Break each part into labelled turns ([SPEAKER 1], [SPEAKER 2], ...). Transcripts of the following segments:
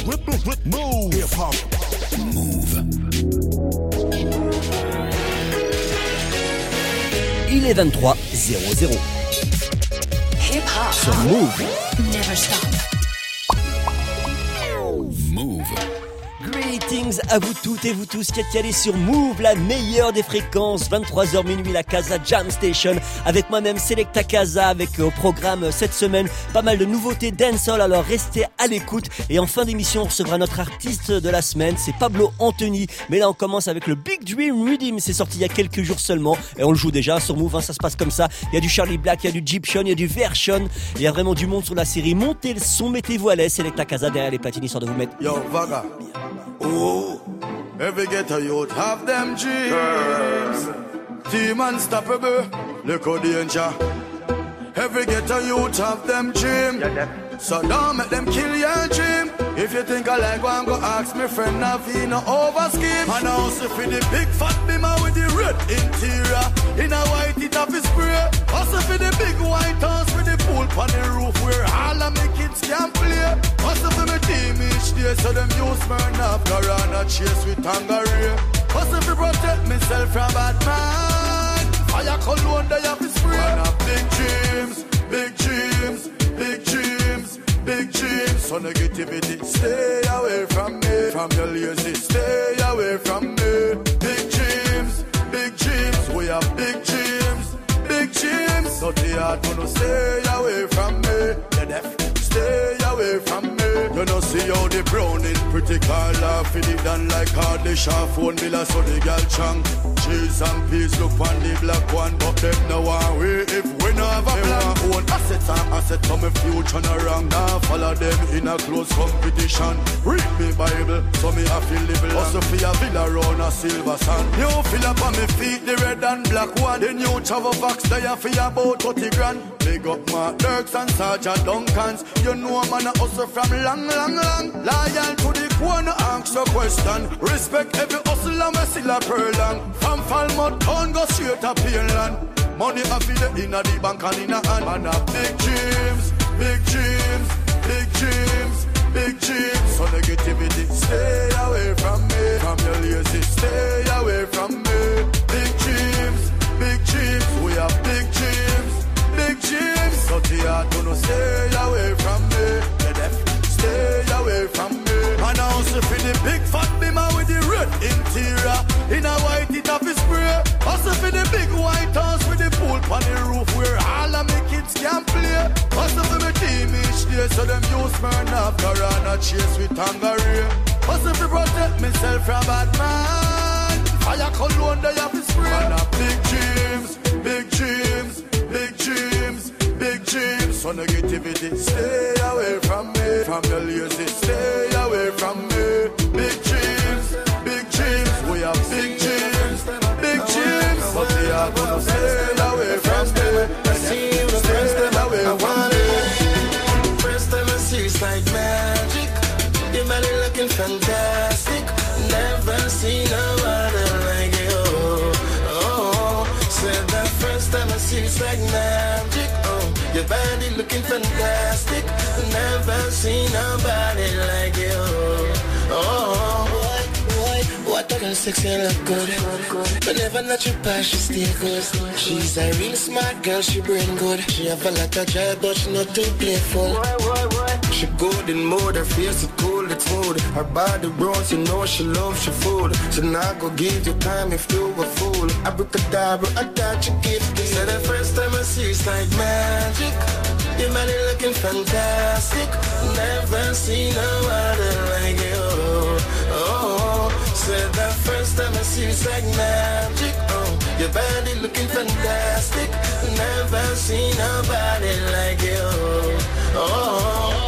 [SPEAKER 1] Move. Hip-hop. Move.
[SPEAKER 2] Il est 23h00.
[SPEAKER 3] Hip-hop.
[SPEAKER 2] Sur Move.
[SPEAKER 3] Never stop.
[SPEAKER 1] Move.
[SPEAKER 2] Greetings à vous toutes et vous tous qui êtes calés sur Move, la meilleure des fréquences, 23h minuit, la Casa Jam Station, avec moi-même Selecta Casa, avec au programme cette semaine pas mal de nouveautés dancehall, alors restez à l'écoute. Et en fin d'émission, on recevra notre artiste de la semaine, c'est Pablo Anthony. Mais là, on commence avec le Big Dream Rhythm, c'est sorti il y a quelques jours seulement, et on le joue déjà sur Move, hein, ça se passe comme ça. Il y a du Charlie Black, il y a du Gyption, il y a du Version, il y a vraiment du monde sur la série. Montez le son, mettez-vous à l'aise, Selecta Casa derrière les platines, histoire de vous mettre...
[SPEAKER 4] Yo, Vaga. Oh, every ghetto youth have them dreams. Team unstoppable, look how danger. Every ghetto youth have them dreams. So don't make them kill your dream. If you think I like one, go ask me friend Navina over scheme. And also for the big fat bimmer with the red interior. In a white it have a spray. Also for the big white house with the pool on the roof where all of my kids can play. Also for my team each day so them use Smirnoff Guarana chase with Tangeray. Also for protect myself from bad man. Fire cologne they have a spray. And have big dreams, big dreams, big dreams, big dreams. So negativity, stay away from me. From your lazy, stay away from me. Big dreams, we have big dreams, big dreams. So the heart gonna stay away from me. The deaf, stay away from me. You know see how the browning pretty car laugh in it done like how the sharp phone bill so the girl chang. Cheese and peas look on the black one, but them no one way if we no have a plan. Own assets and assets so my future no wrong. Now follow them in a close competition. Read me Bible, so me a feel live. Also for a villa round a silver sand. New fill up on me feet, the red and black one. The new travel box there for about 30 grand. Big up my Dirks and Sergeant Duncans. You know man a hustle from long. Loyal to the core, no ask no question. Respect every hustle and me still a purlang. From Falmouth town go straight to Painland. Money a feel it inna the bank and inna hand. Man a big dreams, big dreams, big dreams, big dreams. So negativity, stay away from me. From your lazy, stay away from me. Big dreams, we have big dreams, big dreams. So the heart gonna stay away from me. The deaf, stay away from me. And also for the big fat bimmer with the red interior. In a white it have a spray. Also for the big white house with the pool on the roof where all of my kids can play. Also for my team each day so them use Smirnoff Guarana chase with Tangeray. Also for protect myself from bad man. Fire cologne they have a spray. And a big dreams, big dreams, big dreams, big dreams. So negativity, stay away from me. From your lazy, stay away from me. Big dreams, we have big dreams, big dreams. But they are gonna stay away from me.
[SPEAKER 5] I see you the first time I want it. First time I see it's like magic. Your body looking fantastic. Never seen nobody like you. Oh, said that first time I see it's like magic. Your body looking fantastic. Never seen nobody like you. Oh, what a girl sexy and look good. Whenever not your past, she stay good. She's a real smart girl, she brain good. She have a lot of drive, but she not too playful. She good in mood, her face is cool, it's smooth. Her body bronze, you know she loves your food. So now go give you time if you a fool. Abracadabra, I thought you gifted. Said the first time I see it's like magic. Your body looking fantastic. Never seen nobody like you. Oh, said the first time I see it's like magic. Oh, your body looking fantastic. Never seen nobody like you. Oh.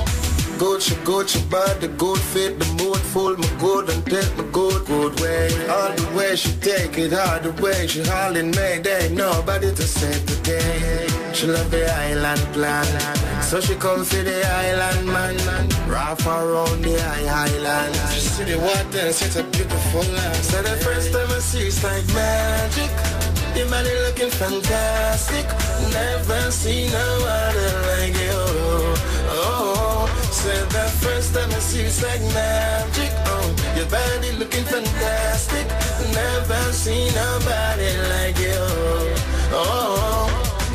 [SPEAKER 5] Gucci body, good fit, the mood full, my good and take my good way. All the way she take it, all the way she hollering, make there ain't nobody to save the day. She love the island plan, so she come for the island man. Rough around the island. She see the water and it's a beautiful land. So the first time I see it's like magic. Your body looking fantastic. Never seen nobody like you. Oh, Said that first time I see you, it's like magic. Your body looking fantastic. Never seen nobody like you. Oh,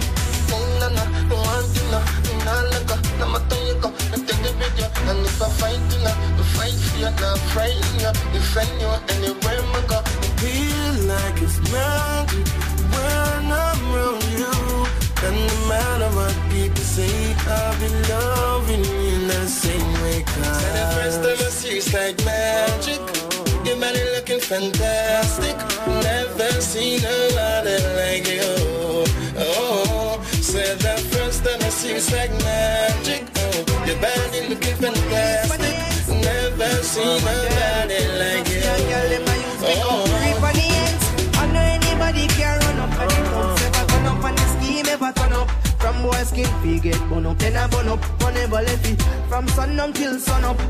[SPEAKER 5] no, one thing, no, I'ma tell you go, I take the video. And if I fight you, I fight for you, not frighten you, defend you anywhere I go. Feel like it's magic when I'm around you. And no matter what people say, I'll be loving you the same way. Cause the first time I see you, it's like magic. Your body looking fantastic. Never seen nobody like you. Oh, said the first time I see you, it's like magic. Oh, your body looking fantastic. Never seen nobody like you. Oh,
[SPEAKER 6] I know anybody can run up and it comes ever turn up and the scheme ever turn up. From boy skin fee get bun up, then I bun up, whenever lefty. From sun down till sun up.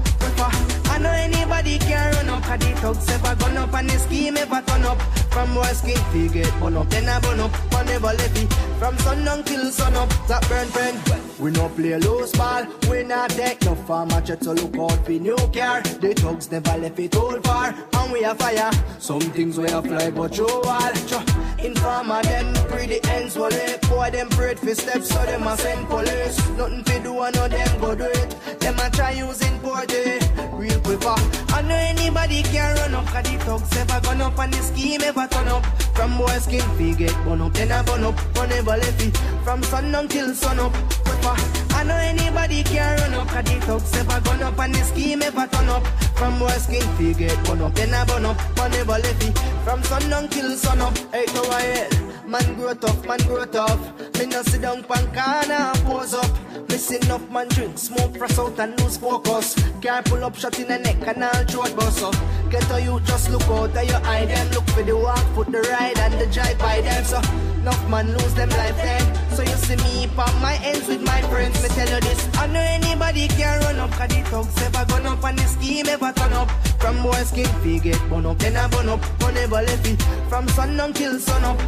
[SPEAKER 6] I know anybody can run up, and the thugs ever gun up and the scheme ever turn up. From boy skin fee get bun up, then I bun up, whenever lefty. From sun down till sun up, that burn friend. We no play loose ball, we not take no farmer chat to look out for new car. The thugs never left it all far, and we are fire. Some things we are fly but you all. Informer them pretty ends will it. Boy them afraid for steps so them a send police. Nothing to do and no them go do it. Them a try using porty real quicker. I know anybody can run up, cause the thugs ever gone up and the scheme ever turn up. From boy skin fee get bun up, then I bun up, whenever left it. From sun down till sun up. I know anybody can run up, cause the thugs ever gone up and the scheme ever turn up. From boy skin fee get bun up, then I bun up, whenever left it. From sun down till sun up. Hey, to my head. Man grow tough, man grow tough. Me no sit down pan corner, pose up. Missing up man drink, smoke press out and lose focus. Can't pull up shot in the neck and all throat bust up. Get to you, just look out of your eye them. Look for the walk, put the ride and the drive by them. So enough man lose them life then. So you see me on my ends with my friends. Me tell you this, I know anybody can run up, cause the thugs ever gone up and the scheme ever turn up. From boy skin fee get bun up, then I bun up, whenever left it. From sun down till sun up.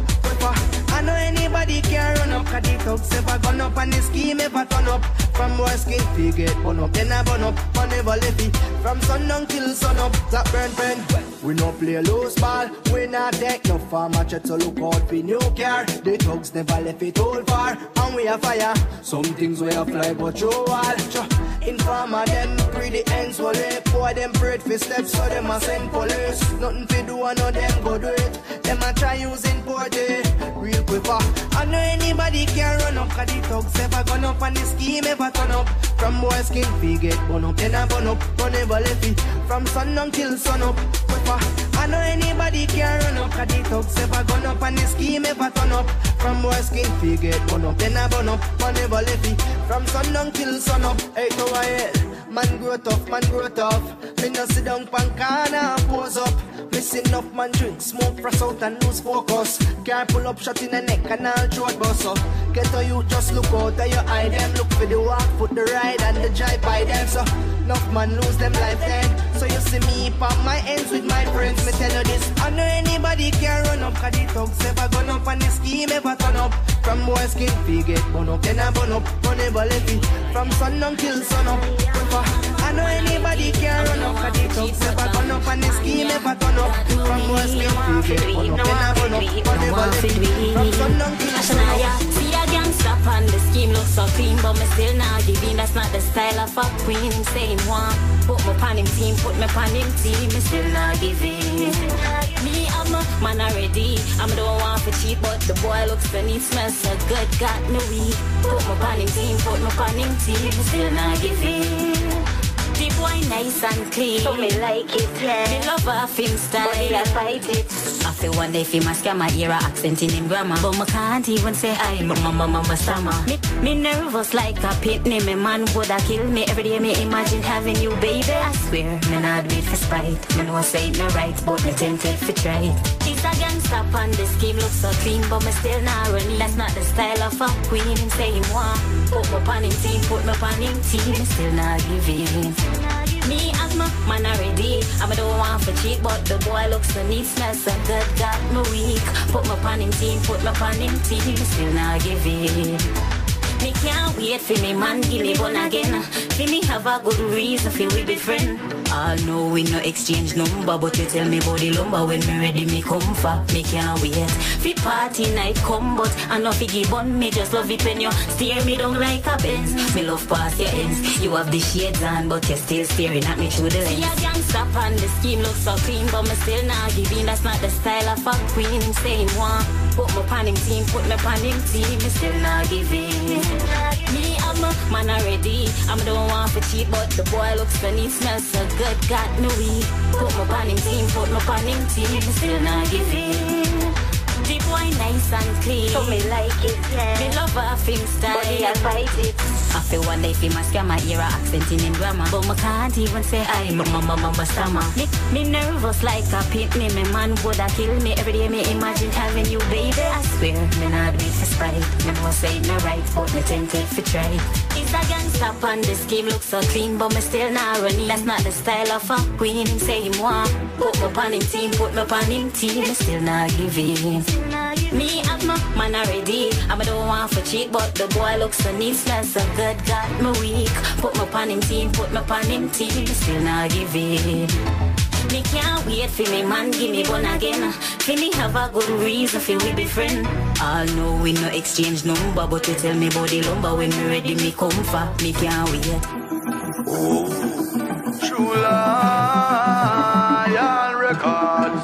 [SPEAKER 6] I know anybody can run up, cause the thugs ever gone up and the scheme ever turn up. From boy skin fee get bun up, then I bun up, whenever left it. From sun down till sun up, that burn friend. We no play loose ball, we not take no farmer chat to look out for new car. The thugs never left it all far, and we are fire. Some things we are fly but you all. Informer them pretty ends will it. Boy them afraid for steps so them a send police. Nothing to do and no them go do it. Them a try using porty real quicker. I know anybody can run up, cause the thugs ever gone up and the scheme ever turn up. From boy skin fee get bun up, then I bun up, whenever left it. From sun down till sun up. I know anybody can run up, cause the thugs ever gone up and the scheme ever turn up. From boy skin fee get bun up, then I bun up, whenever left it. From sun down till sun up. Hey, to my head. Man grow tough, man grow tough. Me no sit down pan corner, pose up. Missing up man drink, smoke press out and lose focus. Can't pull up shot in the neck and all throat bust up. Get to you, just look out of your eye them. Look for the walk, put the ride and the drive by them. So enough man lose them life then. So you see me on my ends with my friends. Me tell you this, I know anybody can run up, cause the thugs ever gone up and the scheme ever turn up. From boy skin fee get bun up, then I bun up, whenever left it. From sun down till sun up. I know anybody can run up, cause the thugs ever gone up and the scheme ever turn up. From boy skin fee get bun up, then I bun up, whenever left it. From sun down till sun up.
[SPEAKER 7] See a gangsta and the scheme looks so clean, but me still not giving. That's not the style of a queen. Saying one, put me on him team, put me on him team. Me still not giving. Me have my man already. I'm the one for cheap, but the boy looks funny, smells so good, got me weak. Put me on him team, put me on him team. Me still not giving. The boy nice and clean, so me like it, yeah. Me love off him style, but I fight it. I feel one day fi mask my era accent in him grammar, but me can't even say I, but my mama stammer. Me nervous like a pitney, me man woulda kill me every day. Me imagine having you, baby. I swear, me not do it for spite. Me know say it no right, but me tempted fi try it. He's a gangsta and the scheme looks so clean, but me still not running. That's not the style of a queen. Him say him want, put me on him team, put me on him team. Me still not giving. Me as my man already. I'm the one for cheat, but the boy looks so neat, smells so good, got me weak. Put me on him team, put me on him team. Still not giving. Mix can't wait for me man give me one again. For me have a good reason for we be friend. I know we no exchange number, but you tell me about the lumber when me ready me come for. Me can't wait. Fi party night come, but I know fi give on me just love it when you steer me down like a Benz. Me love past your ends. You have the shades on, but you're still staring at me through the lens. Yeah, gangsta and the scheme looks so clean, but me still not giving. That's not the style of a queen. Him saying one, put me pan him team, put me pan him team. Me still not giving. Me I'm a man already. I'm the one for cheap, but the boy looks funny, smells so good, got me weak. Put me pan him team, put me pan him team. Me still not giving. The boy nice and clean, so me like it, yeah. Me love her film style, body I fight it. I feel one day fi mask my ear accenting in grammar, but me can't even say I mama stammer. Me nervous like a pit me man woulda kill me every day. Me imagine having you, baby. I swear me not do it for spite. Me know say me right, but me tempted fi try. It's a gangsta and the scheme looks so clean, but me still not running. That's not the style of a queen. Him say him want, put me pan him team, put me pan him team. Me still not giving. Me have my man already. I'm the one for cheat, but the boy looks so neat, smells so good, got me weak. Put my pan him team, put my pan him team. Still not giving. Me can't wait for me man give me one again. For me have a good reason for we be friend. I know we no exchange number, but you tell me about the lumber when me ready me come for. Me can't wait.
[SPEAKER 4] Oh, True Lion Records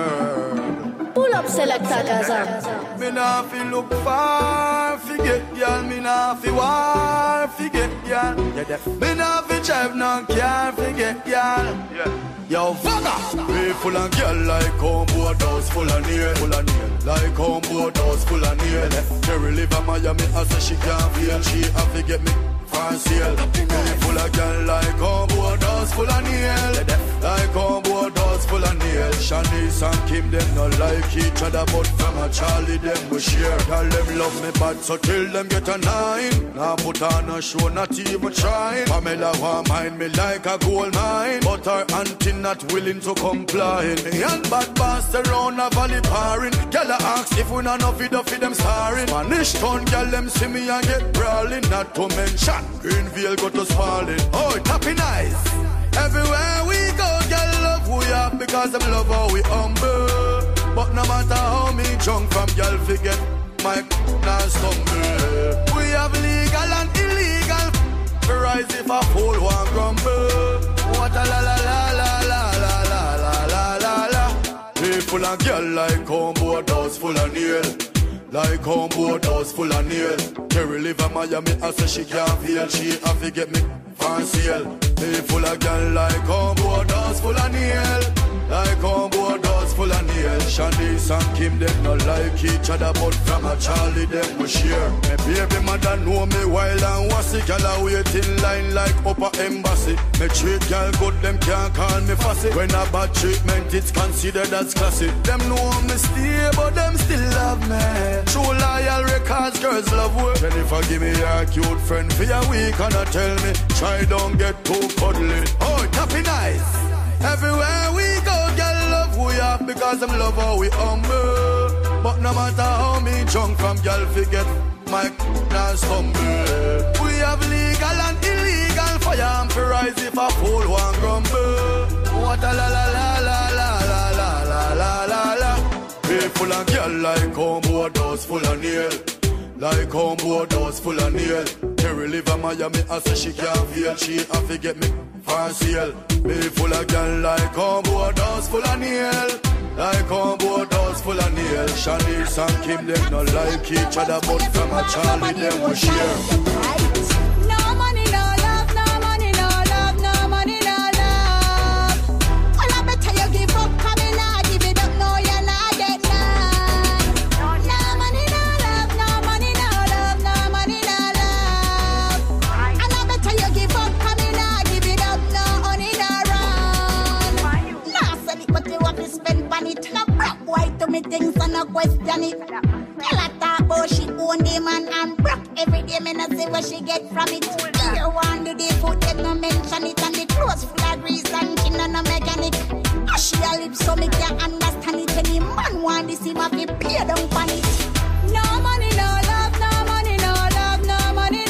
[SPEAKER 4] turn.
[SPEAKER 8] Pull up Selecta Gaza.
[SPEAKER 4] Me nah fi look far, forget y'all. Me nah fi war, forget y'all. Me nah fi drive no car, forget y'all. Yo, Vaga! We full of girl like combo doors full of nail, like combo doors full of nail. Terry live in Miami, I say she can't feel. She have to get me for sale. We full of girl like combo doors full of nail, like combo doors full of nail. Shanice and Kim them not like each other, but from a Charlie them we share. Tell them love me bad, so till them get a 9. Now put on a show, not even trying. Pamela want mind me like a gold mine, but her auntie not willing to comply. Me and bad boss around a valley parring. Girl ask if we not enough to feed them starring. Manish town girl them see me and get brawling. Not to mention Greenville go to Spalding. Oh, tapping nice. Everywhere we go, girl love we have because them love how we humble. But no matter how me drunk from girl forget my not stumble. We have legal and illegal. Rise if a fool want grumble. What a la la la la la la la la la la. People and girl like combo doors full of nail, like combo doors full of nail. Terry live in Miami, I say she can't feel. She have to get me for sale. People and girl like combo doors full of nail, like combo doors full of nail. Shanice and Kim them not like each other, but from a Charlie them we share. My baby mother know me wild and wassy. Girl a wait in line like upper embassy. Me treat girl good, them can't call me fussy. When a bad treatment it's considered as classy. Them know me stay, but them still love me. True Loyal Records, girls love work. Jennifer give me a cute friend for a week and I tell me try don't get too cuddly. Oh, tappy nice. Everywhere we go, girl love we have because them love how we humble. But no matter how me drunk from girl forget my not stumble. We have legal and illegal fire and for rise if a fool want grumble. What a la la la la la la la la la la la. People and girl like combo doors full of nail, like combo doors full of nail. Terry live in Miami, I say she can't feel. She have to get me for sale. People and girl like combo doors full of nail, like combo doors full of nail. Shanice and Kim them not like each other, but from a Charlie them we share.
[SPEAKER 8] No money, no love, no money, no love, no money, no love. Well, I better you give up, come in, I give it up, no, you're not get none. No money, no love, no money, no love, no money, no love. And I better you give up, come in, I give it up, no honey, no run. Nah, sell it, but you have to spend on it. No broke white to me things and no question it. Tell her talk about she own the man and broke every day. Me not see where she get from it. You want to do the food, them no mention it. And the clothes full of grease and she no mechanic. She a lips so me can't understand it. Any man want this him have to pay down for it. No money, no love, no money, no love, no money,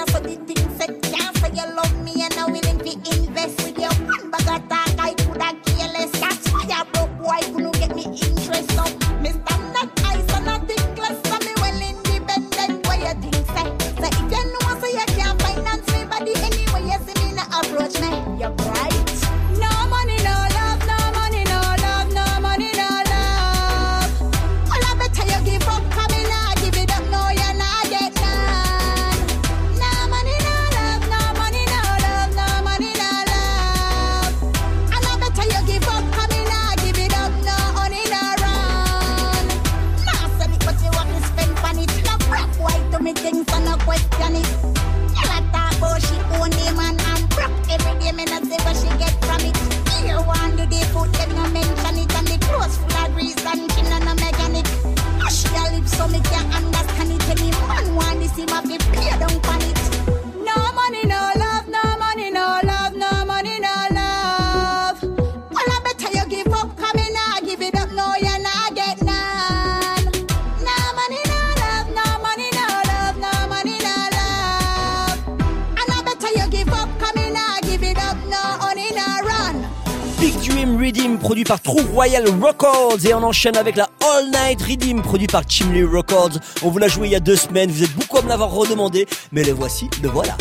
[SPEAKER 8] so the thing said, can't say you love me and I'm willing to invest with your one bag of talk. I coulda careless. That's why I broke boy couldn't get me interest up. Mr. Not ice and I think less of me well independent. What you think say? So if you know so you can't finance me body anyway, you see me not approach me. You're bright. No money, no love, no money, no love, no money, no love. Well, I better you give up, come in, I give it up, no, you're not get none. No money, no love, no money, no love, no money, no love. And I better you give up, come in, I give it up, no honey, no run. Nah, sell it, but you want to spend on it. No broke white to me things, so no question it. You like talk about she own name and broke every day, me not say what she get from it. Here one do they put them no mention it, and the clothes full of grease and she no mechanic. Hush your lips so me can't understand it. Any man want this him have to pay down on it. No money, no love, no money, no love, no money, no love. Well, I better you give up, come in, I give it up, no, you're not get none. No money, no love, no money, no love, no money, no love. And I better you give up, come in, I give it up, no honey, no run.
[SPEAKER 2] Big Dream Redeem, produit par True Royal Records, et on enchaîne avec la All Night Redeem, produit par Chimney Records. On vous l'a joué il y a 2 semaines, vous êtes beaucoup à me l'avoir redemandé, mais le voici, le voilà.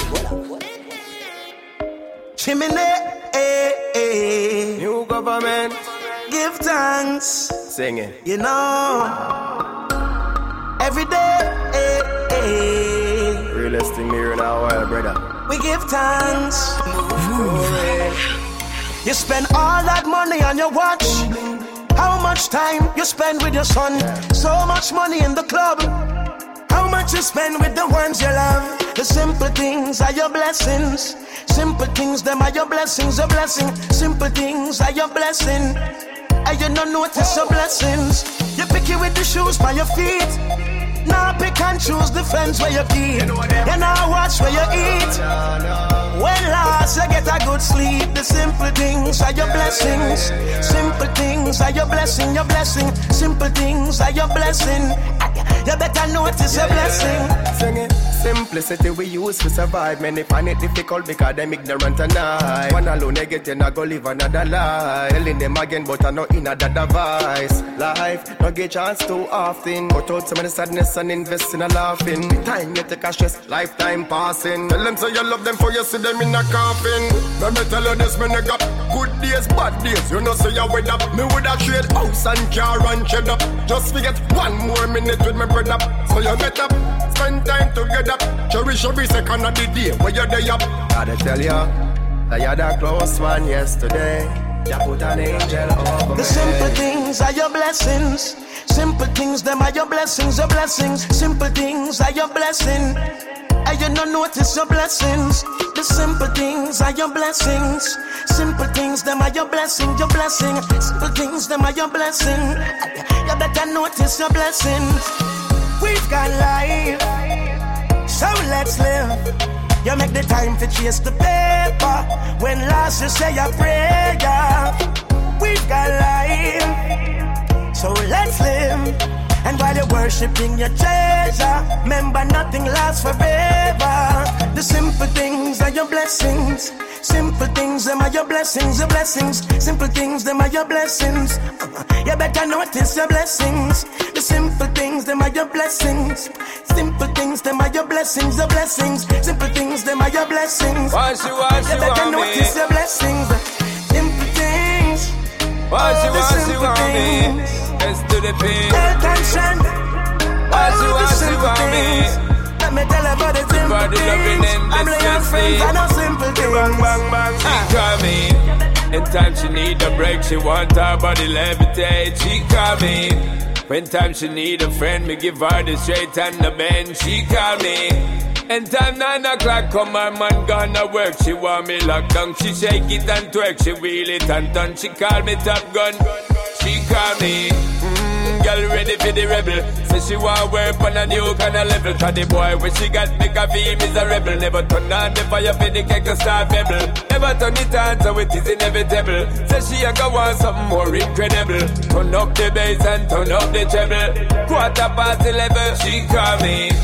[SPEAKER 5] Chimney, new government, give thanks. Sing it. You know, every day, realest thing here in our world, brother. We give thanks. You spend all that money on your watch. How much time you spend with your son? So much money in the club. How much you spend with the ones you love? The simple things are your blessings. Simple things, them are your blessings, a blessing. Simple things are your blessing. And you don't notice your blessings. You pick it with the shoes by your feet. Now pick and choose the friends where you keep. You now watch where you eat. When last you get a good sleep. The simple things are your blessings. Simple things are your blessing, your blessing. Simple things are your blessing. You better notice your blessing.
[SPEAKER 9] Sing it. Simplicity we use to survive. Many find it difficult because them ignorant and I. One alone they get in, I go live another life. Telling them again but I know in a device. Life, no get chance too often. Cut out some of the sadness and invest in a laughing. Time you take a stress, lifetime passing. Tell them say you love them for you see them in a coffin. Let me tell you this, me nigga. Good days, bad days, you know say you with up. Me woulda trade house and car and shed up. Just forget 1 more minute with me brother. So you get up, spend time together. Cherish every second of the day where you're there up. Gotta tell you, that you're the close one yesterday. You put an angel over me.
[SPEAKER 5] The simple things are your blessings. Simple things, them are your blessings, your blessings. Simple things are your blessing. And you don't notice your blessings. The simple things are your blessings. Simple things, them are your blessing, your blessing. Simple things, them are your blessing. You better notice your blessings. We've got life, so let's live. You make the time to chase the paper. When last you say a prayer. We've got life, so let's live. And while you're worshipping your treasure, remember nothing lasts forever. The simple things are your blessings. Simple things, them are your blessings, your blessings. Simple things, them are your blessings. You better notice your blessings. The simple things, them are your blessings. Simple things, them are your blessings, your blessings. Simple things, them are your blessings. You better notice your blessings. Simple things.
[SPEAKER 10] Wash you want me. Let's do the pain.
[SPEAKER 5] Health and strength.
[SPEAKER 10] Wash you want me.
[SPEAKER 5] Let me tell you about the simple things. I'm laying friends, I know simple things.
[SPEAKER 10] Bang, bang, bang. She call me. In time she need a break, she want her body levitate. She call me. When time she need a friend, me give her the straight and the bend. She call me. In time 9 o'clock, come her man gonna work. She want me locked down. She shake it and twerk. She wheel it and turn. She call me Top Gun. She call me. Girl ready for the rebel. Say she want work on a new kind of level. Cause the boy when she got make a feel miserable. Never turn on the fire for the cake to start bubble. Never turn it on so it is inevitable. Say she a go want something more incredible. Turn up the bass and turn up the treble. 11:15, she call me.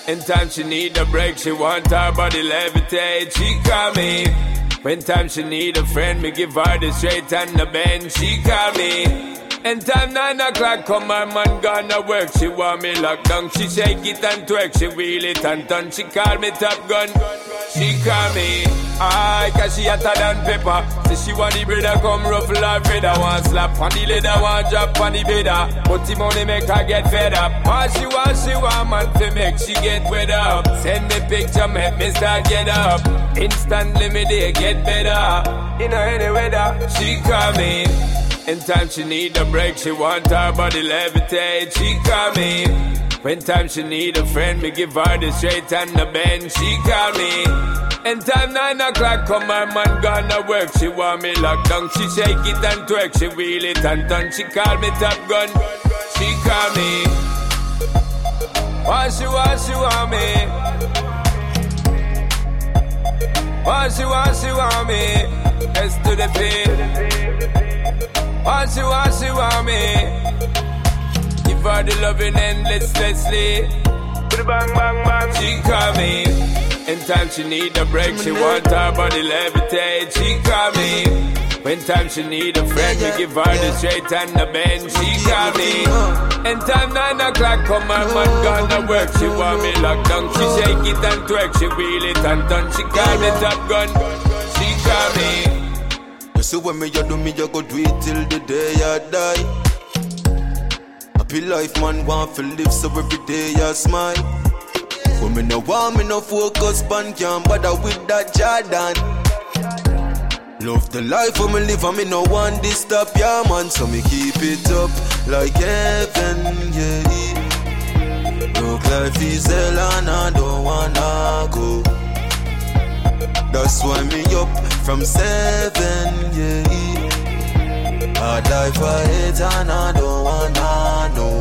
[SPEAKER 10] Anytime she need a break, she want her body levitate. She call me. When time she need a friend, me give her the straight and the bend. She call me. Anytime 9 o'clock come, my man gonna work. She want me locked down. She shake it and twerk. She wheel it and turn. She call me Top Gun. She call me. Aye, cause she hotter than pepper. Say she want the brother come ruffle her feather. Want slap on the leather, want drop on the better. But the money make her get fed up. All she want man to make she get wet up. Send me picture, make me start get up. Instantly me day get better. In any weather, she call me. Anytime she need a break, she want her body levitate. She call me. When time she need a friend, me give her the straight and the bend. She call me. Anytime 9 o'clock come, my man gonna work. She want me locked down. She shake it and twerk. She wheel it and turn. She call me Top Gun. She call me. What she want me. What she want me. S to the P. What she want me. Give her the loving endlessly. Bang, bang, bang. She call me. Anytime she need a break, she want her body levitate. She call me. When time she need a friend, we give her the straight and the bend. She call me. Anytime 9 o'clock come, my man gonna work. She want me locked down. She shake it and twerk. She wheel it and turn. She call me Top Gun. She call me.
[SPEAKER 11] So when me you do me, you go do it till the day I die. Happy life, man, want to live, so every day I smile. But me no want, me no focus, pan can't bother with that Jordan. Love the life for me live, and me no want this stop, yeah, man. So me keep it up like heaven, yeah. Look life is hell and I don't wanna go. That's why me up from 7, yeah. I die for it and I don't wanna know.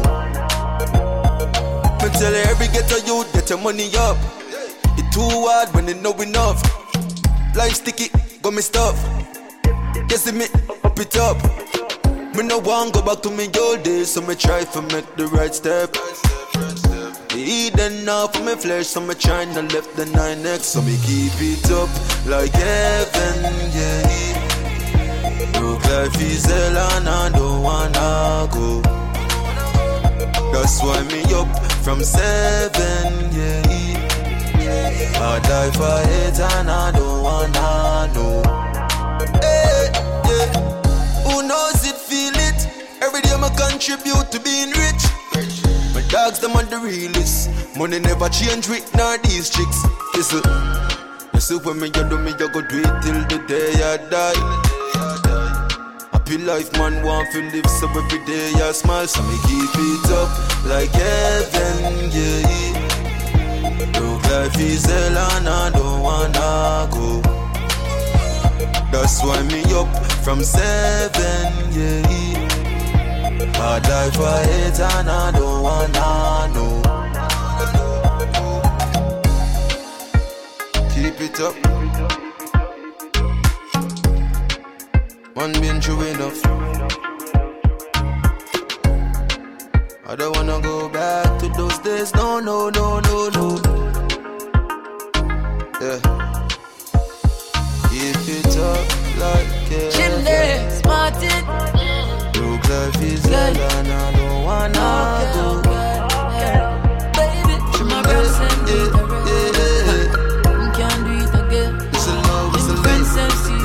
[SPEAKER 11] Me tell every ghetto youth, get your money up. It too hard when they know enough. Life sticky, got me stuff. Guess me up it up. Me no want go back to me old days, so me try to make the right step. Eating now for me flesh, so me tryna left the 9X, so me keep it up like heaven, yeah. Look life is hell and I don't wanna go. That's why me up from 7, yeah. I die for it and I don't wanna know. Hey, yeah. Who knows it, feel it. Every day I contribute to being rich. My dogs, them are the realest. Money never change with nor these chicks. Listen, you see when me you do me, you go do it till the day I die. Happy life, man, want to live, so every day I smile. So me keep it up like heaven, yeah. Look, life is hell and I don't wanna go. That's why me up from 7, yeah. I die for it and I don't wanna know. Keep it up. One been true enough. I don't wanna go back to those days. No, no, no, no, no. Yeah. Keep it up like
[SPEAKER 12] Chimney, Martin.
[SPEAKER 11] Look, life is hell and I don't wanna go.
[SPEAKER 12] Baby, my girl send it already. Can't do it again.
[SPEAKER 11] It's a love, it's a
[SPEAKER 12] friends and see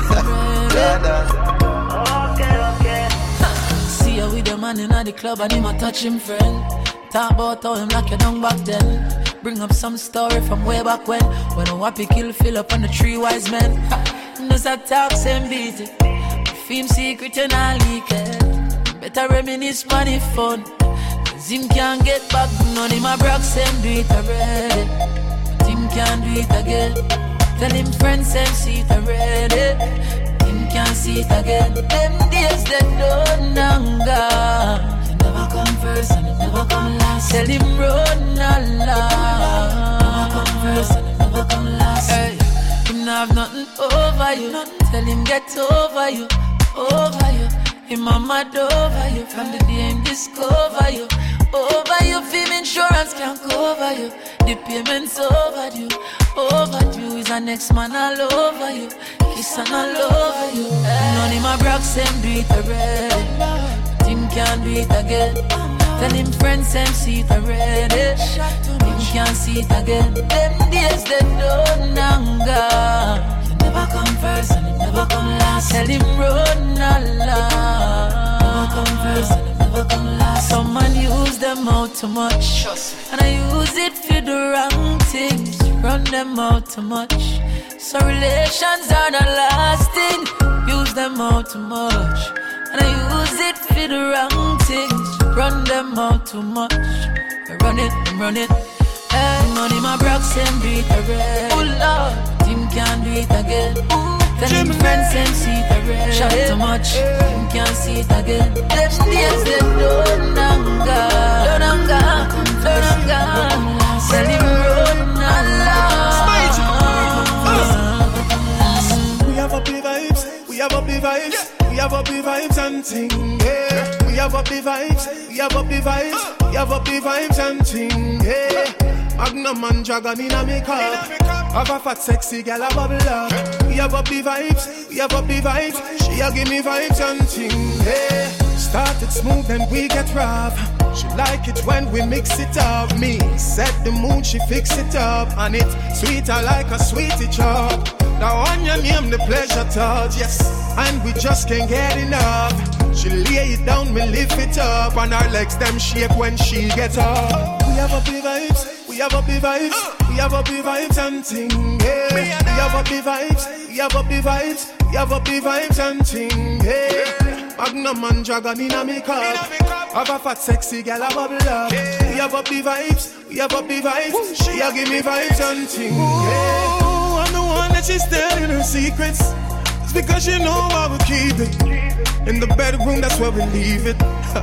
[SPEAKER 12] See her with the man in the club and him a touch him friend. Talk about how him lock you down back then. Bring up some story from way back when a wappy kill fill up on the 3 wise men. Does that talk same beat it? Film secret and I leak it. Better reminisce money fun. Cause him can't get back. None of my brothers him do it already. But him can't do it again. Tell him friends him see it already. Him can't see it again. Them days they don't longer. They never come first and they never come last. Tell him run along. Never come first and they never come last. Hey, him not have nothing over you. Tell him get over you, over you. Him mama over you from the day him discover you. Over you, film insurance can't cover you. The payments overdue. Overdue is the next man all over you. Kiss and all over you. None of my brothers them do it already. Tim can't do it again. Tell him friends them see it already. Him can't see it again. Them days they don't longer. You never come first and you never come last. Tell him run along. Never come first and you never come last. Some man use them out too much, and I use it for the wrong things. Run them out too much, so relations are not lasting. Use them out too much, and I use it for the wrong things. Run them out too much. Run it. Hey, money my brothers them do it already. Oh Lord, Tim can't do it again. Tell him friends them see it already. Shot too much, Tim can't see it again. Them days they don't longer. Tell him run along.
[SPEAKER 13] We have up the vibes, we have up the vibes, we have up the vibes and ting, yeah. We have up the vibes, we have up the vibes, we have up the vibes and ting, yeah. Magnum and Dragon in a makeup. Have a fat sexy gal a bubble up. We have up the vibes, we have up the vibes. She a give me vibes and ting, yeah. Started smooth and we get rough. She like it when we mix it up. Me set the mood, she fix it up. And it sweeter like a sweetie chop. Now on your name the pleasure touch, yes. And we just can't get enough. She lay it down, me lift it up. And her legs them shake when she get up. We have up the vibes, we have up the vibes. We have up the vibes and ting, yeah. We have up the vibes, we have up the vibes. We have up the vibes and ting, yeah. Magnum and Dragon in a makeup. Have a fat sexy gal a bubble up. We have up the vibes, we have up the vibes. She a give me vibes and ting, yeah. I'm the one that she's telling her secrets. It's because she know I will keep it. In the bedroom, that's where we leave it.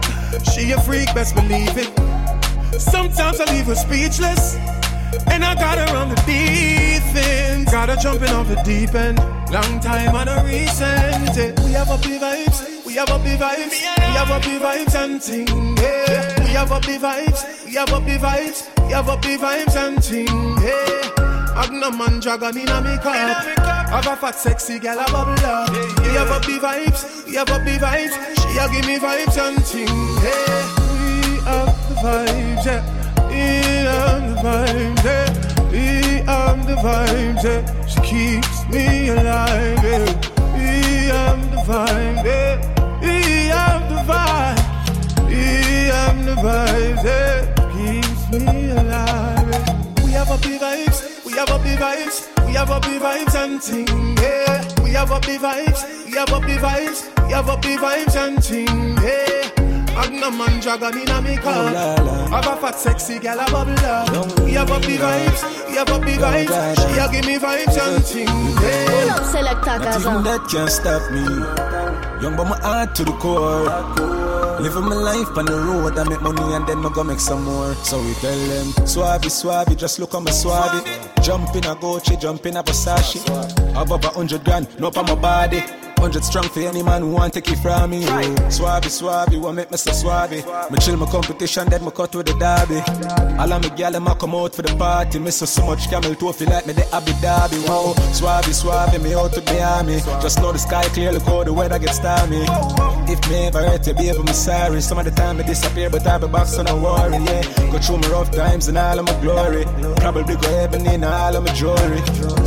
[SPEAKER 13] She a freak, best believe it. Sometimes I leave her speechless. And I got her on the deep end. Got her jumping off the deep end. Long time on a recent. We have up the vibes, we have up the vibes. We have up the vibes and ting, yeah. We have up the vibes, we have up the vibes. We have up the vibes and ting, yeah. Magnum and Dragon in a makeup. Have a fat sexy gal a bubble up. We have up the vibes, we have up the vibes. She a give me vibes and ting, yeah. We have the vibes, yeah. We have the vibes, yeah. We have the vibes, yeah. She keeps me alive, yeah. We have the vibe, yeah. We have the vibe. We have the vibes, yeah. Keeps me alive, yeah. We have up the vibes, we have up the vibes. We have up the vibes and ting, yeah. We have up the vibes, we have up the vibes. We have up the vibes and ting, yeah. Magnum and Dragon in a makeup. Have a fat sexy gal a bubble up. We have up the vibes, we have up the vibes. She a give me vibes and ting, yeah.
[SPEAKER 14] Pull up Selecta
[SPEAKER 15] Not even that can't stop me. Young but my heart to the core. Living my life on the road, I make money and then I go make some more. So we tell them, Suave, just look on my Suave. Jump in a Gucci, jump in a Versace. Above 100 grand, no on my body. 100 strong for any man who want to take it from me. Suave, want make me so suave. Me chill my competition, then me cut with the derby. All of me gal, them a come out for the party. Me so much camel toe, feel like me the Abu Dhabi. Wow, suave, me out to Miami. Just know the sky clear, look how the weather gets stormy. If me ever hurt you, baby, me sorry. Some of the time I disappear, but I be back, so don't worry, yeah. Go through my rough times and all of my glory. Probably go heaven in all of my jewelry.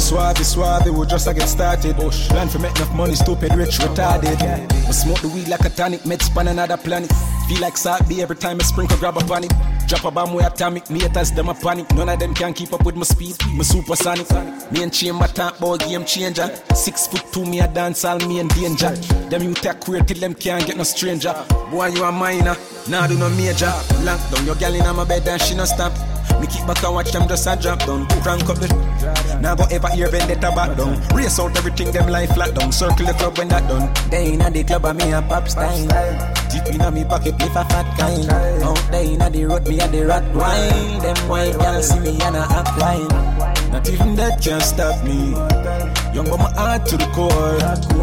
[SPEAKER 15] Suave, we just a get started. Plan for make enough money, stupid, rich, retarded. I smoke the weed like a tonic, med span another planet. Feel like Salt B every time I sprinkle, grab a panic. Drop a bomb way atomic, me haters them a panic. None of them can keep up with my speed, my supersonic. Me and Chamber talk about game changer. 6'2", me a dance all me in danger. Them you take queer till them can't get no stranger. Boy you a minor, nah do no major. Lock down your gal in my bed and she no stop. Me kick back and watch them just a drop down. Crank up the now go ever hear Vendetta back down. Race out everything them life flat down. Circle the club when that done. They inna the club and me a pop style. Deep inna me pocket live a fat kind. Out there inna the road me a the rat wine. Them white girls see me and I act wine. Not even that can stop me. Young but my heart to the core.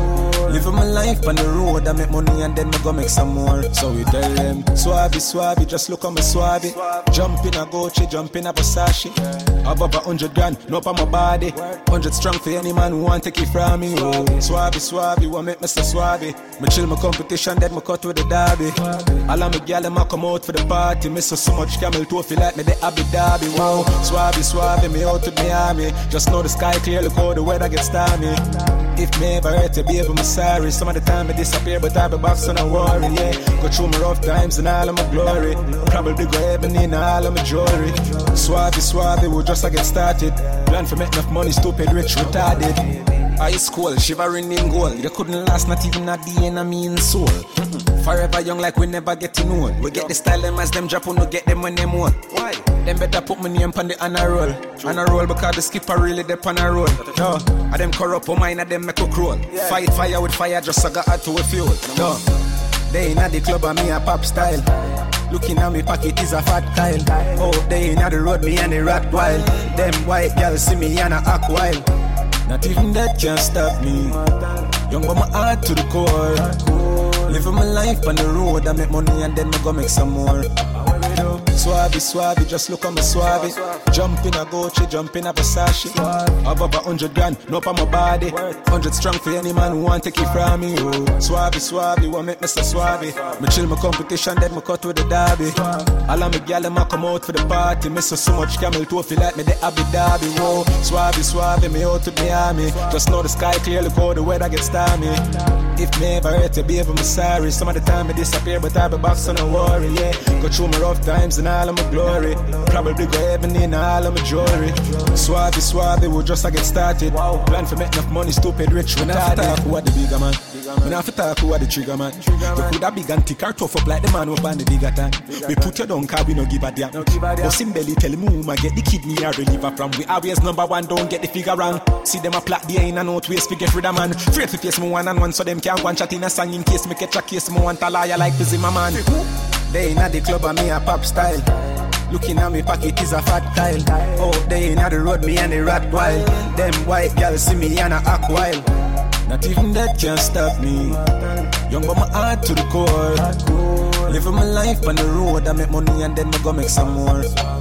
[SPEAKER 15] Living my life on the road, I make money and then I go make some more. So we tell them, Swabby, just look on my Swabby. Jump in a Gucci, jump in a Versace. Above 100 grand, no up on my body. 100 strong for any man who want to take it from me. Oh, Swabby, what make Mr. Swabby? Me chill my competition, then me cut with the derby. All of my gal, them a come out for the party. Miss so much camel toe, feel like me the Abu Dhabi. Wow, Swabby, me out with Miami. Just know the sky clear, look how the weather gets stormy. If me ever hurt you, baby, I'm sorry. Some of the time I disappear, but I be back, so don't worry, yeah. Go through my rough times and all of my glory. Probably go heaven in all of my jewelry. Swabby, we'll just get started. Plan for make enough money, stupid, rich, retarded. High school, shivering in gold. You couldn't last, not even a day in a mean soul. Forever young like we never getting old. We get the style them as them drop on, we get them when them old. Why? Them better put my name on the honor roll. Honor roll because the skipper really dep on a roll. No, I them corrupt on mine, I them make a crawl. Yeah. Fight fire with fire, just I got add to a fuel. No, they in at the club and me a pop style. Looking at me pocket is a fat Kyle. Oh, they in at the road, me and the rat wild. Them white girls see me and a act wild. Not even that can stop me. Young but my heart to the core. Living my life on the road, I make money and then I go make some more. Swabby, just look on my Swabby. Jump in a Gucci, jump in a Versace. Above 100 grand, no up on my body. 100 strong for any man who want to take it from me. Oh, Swabby, what make Mr. Swabby? Me chill my competition, then me cut with the derby. All of my gal, them a come out for the party. Miss so much camel toe, feel like me the Abu Dhabi. Whoa, Swabby, me out with Miami. Just know the sky clear, look how the weather gets stormy. If me ever hurt you, baby, I'm sorry. Some of the time I disappear, but I be back, so don't worry, yeah. Go through my rough times and all of my glory. Probably go heaven in all of my jewelry. Swabby, we'll just get started. Plan for make enough money, stupid, rich, retarded. Talk who are the bigger man. We not have to talk who are the trigger man. We could have big and thick or tough up like the man who on the bigger time. We put you down cause we no give a damn. But Simbelly tell him who I get the kidney or the liver from. We always number one, don't get the figure wrong. See them a plot there in a note, waste figure for the man. Afraid to face me one-on-one so them can't go and chat in a song in case me catch a case. Me want a liar like busy my man. They in at the club and me a pop style. Looking at me pocket is a fat Kyle. Oh, they in at the road, me and the rat wild. Them white girls see me and a act wild. Not even that can stop me. Young but my heart to the core. Living my life on the road, I make money and then I go make some more.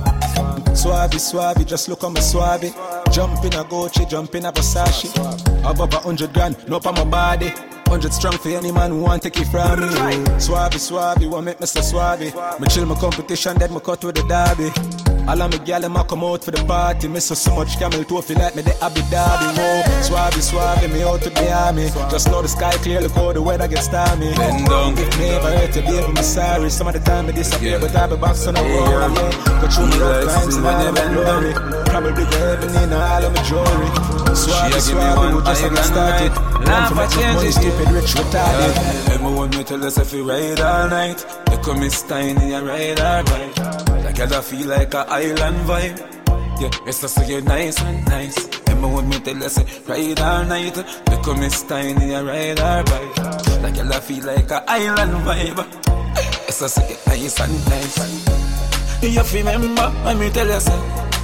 [SPEAKER 15] Swabby, just look on my Swabby. Jump in a Gucci, jump in a Versace. Above 100 grand, no up on my body. 100 strong for any man who want to take it from me. Swabby, what make Mr. Swabby? Me chill my competition, then me cut with the derby. All of my gal, them a come out for the party. Miss so much camel toe, feel like me the Abu Dhabi. Whoa, Swabby, me out to Miami. Just know the sky clear, look how the weather gets stormy.
[SPEAKER 10] Bend down.
[SPEAKER 15] If me ever hurt you, baby, I'm sorry. Some of the time I disappear, but I be back, so no worry. Go through me rough times and all of my glory. Probably go heaven in all of my jewelry. Swabby, we just get started. Plan for making money, stupid, rich, retarded.
[SPEAKER 10] Everyone me tell us if we ride all night. They come Miss Tiny and ride all right. Like I feel like a island vibe. Yeah, it's just so you're nice and nice. Everyone me tell us ride all night. They come Miss Tiny and ride all right. Like I feel like a island vibe. It's just so you're nice and nice. You remember when me tell us,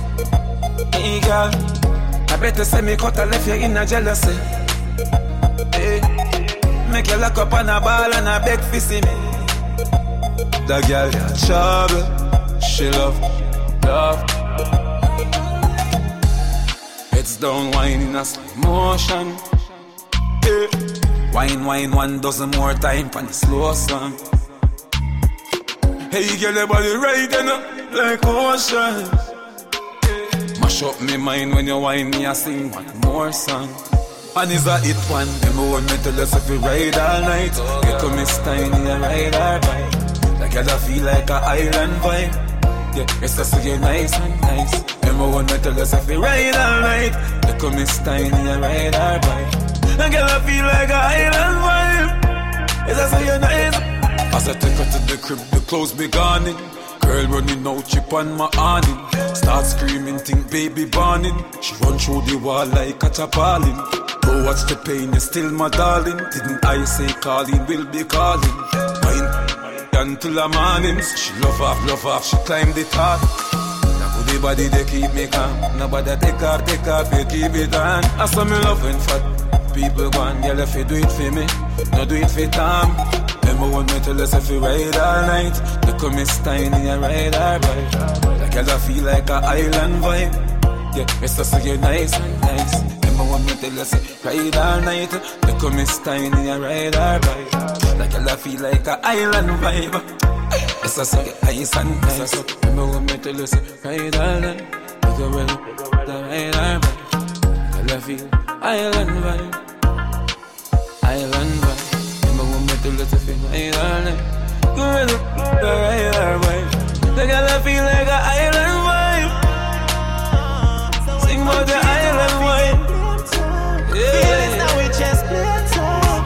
[SPEAKER 10] hey girl, I better say me cut a left you in a jealousy. Hey, make you lock up on a ball and a beg for see me. The girl got trouble, she love. Heads down, wine in a slow motion. Hey, wine 1 dozen more time on the slow song. Hey girl, your body right enough like ocean. Mash up me mind when you whine me, I sing one more song. And is a hit one. Remember when me tell us if we ride all night. You come Miss Tiny and ride all right. Like I feel like a island vibe. Yeah, it's just so you're nice and nice. Remember when me tell us if we ride all night. You come Miss Tiny and ride all right. Like I feel like a island vibe. It's just so you're nice. As I take her to the crib, the clothes be gone in. Girl running out, chip on my awning. Start screaming, think baby burning. She run through the wall like a tarpaulin. Go watch the pain, you're still my darling. Didn't I say calling, will be calling. Mine until the morning. She love off, she climbed the top. Now good the body, they keep me calm. Nobody take off, you keep it on. I saw me loving fat.
[SPEAKER 15] people gone, girl, if you do it for me, no do it for Tom. Remember when me tell us if you ride all night, look at me tiny and ride all right. Like girl, I feel like a island vibe. Yeah, it's just so you're nice and nice. Remember when me tell us ride all night, look at me tiny and ride all right. Like girl, I feel like a island vibe. It's just so you're nice and nice. Remember when me tell us ride all night, look at me ride all right. Girl, I feel island vibe, island vibe. Remember when me tell us ride all night, girl, ride all right. The girl, I feel like a island vibe. Sing about the island vibe. Yeah.
[SPEAKER 6] Feelings now we just play talk.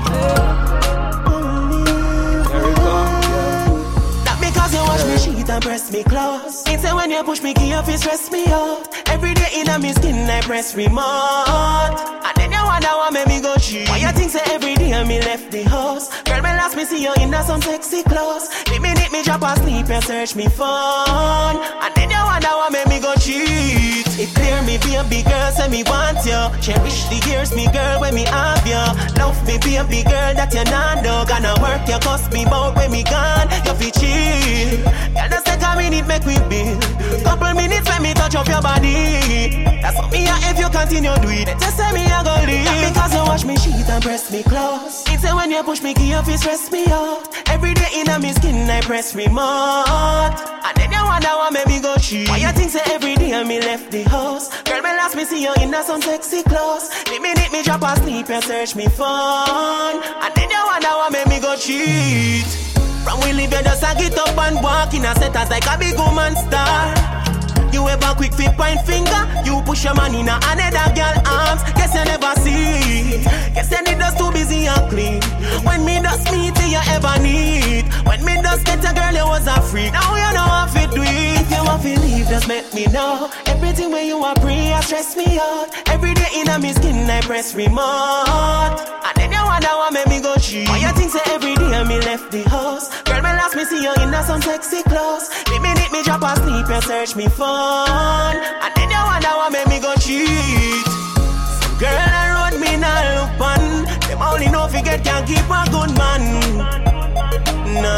[SPEAKER 6] Not because you wash me sheet and press me close. It's when you push me key off, you stress me out. Every day in a me skin I press remote. And then you wonder what made me go cheat. Why you think say every day me left the house? Girl, me last me see you in some sexy clothes. The minute me drop asleep, you search me phone. And then you wonder what made me go cheat. It clear me be a big girl, say me want you. Cherish the years, me girl, when me have you. Love me be a big girl that you not do. Gonna work you, cost me bout when me gone. You feel chill. Girl, just take a minute, make me build. Couple minutes when me touch up your body. That's what me if you continue do it. Just say me I go leave. Not because you wash me sheet and press me close. It's when you push me key off, you stress me out. Every day in a me skin I press remote. And then you wonder what made me go cheat. Why you think say every day me left the house? Girl, me last me see you in some sexy clothes. The minute me drop asleep, you search me phone. And then you wonder what made me go cheat. From we live you just a get up and walk in a set as like a big woman star. You ever quick fit point finger? You push your man in another girl arms. Guess you never see. Guess you need us too busy and clean. When me just meet you ever need. When me just get a girl you was a freak. Now you know how to do it. If you want to leave just let me know. Everything when you are free I stress me out. Every day in a me skin I press remote. And then you wonder what made me go cheat. Why you think say every day me left the house? Girl, me last me see you in some sexy clothes. The minute me drop asleep you search me phone. And then you wonder what made me go cheat. Some girl I wrote me now look on. Them only know forget can't keep a good man. No.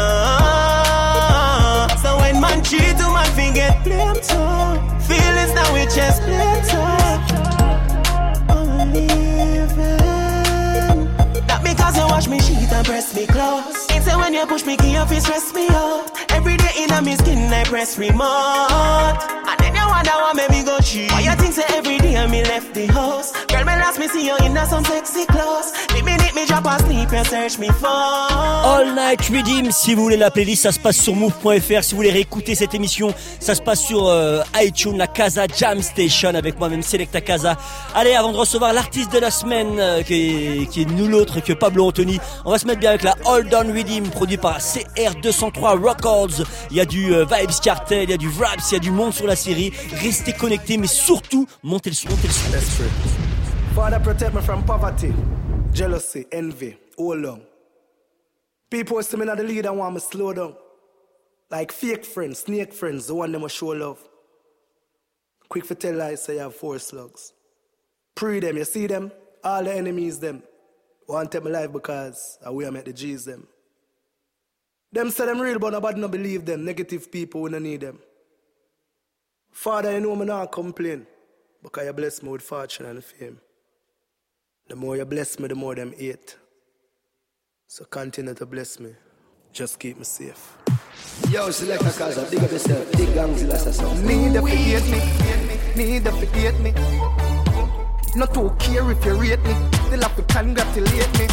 [SPEAKER 6] So when man cheat to man forget blame too. Feelings now we just play talk. Not because you wash me sheet and press me close. It's when you push me key off, you stress me out. Every day in a me skin I press remote. And then you wonder what made me go cheat. Why you think say every day me left the house? Girl, me last me see you in some sexy clothes. The minute me drop asleep, you search me phone.
[SPEAKER 2] All Night Redeem, si vous voulez la playlist, ça se passe sur move.fr. Si vous voulez réécouter cette émission, ça se passe sur iTunes, la Casa Jam Station, avec moi-même Selecta Casa. Allez, avant de recevoir l'artiste de la semaine, qui est nul autre que Pablo Anthony, on va se mettre bien avec la Hold On Redeem, produit par CR203 Records. Il y a du Vibes Cartel, il y a du Raps, il y a du monde sur la série. Restez connectés, mais surtout, montez le son, montez le son.
[SPEAKER 14] That's true. Father, protect me from poverty, jealousy, envy, all long. People see me not the leader want me slow down. Like fake friends, snake friends, the one them will show love. Quick for tell lies, say you have 4 slugs. Pre them, you see them? All the enemies them. Want to take my life because I will make the G's them. Them say them real, but nobody no believe them. Negative people, we don't need them. Father, you know me not complain, because you bless me with fortune and fame. The more you bless me, the more them hate. So continue to bless me. Just keep me safe.
[SPEAKER 16] Yo, Selecta Casa, dig up yourself. Dig Gangzilla yourself.
[SPEAKER 14] Need to hate me. Need to hate me. Not to care if you rate me. Still have to congratulate me.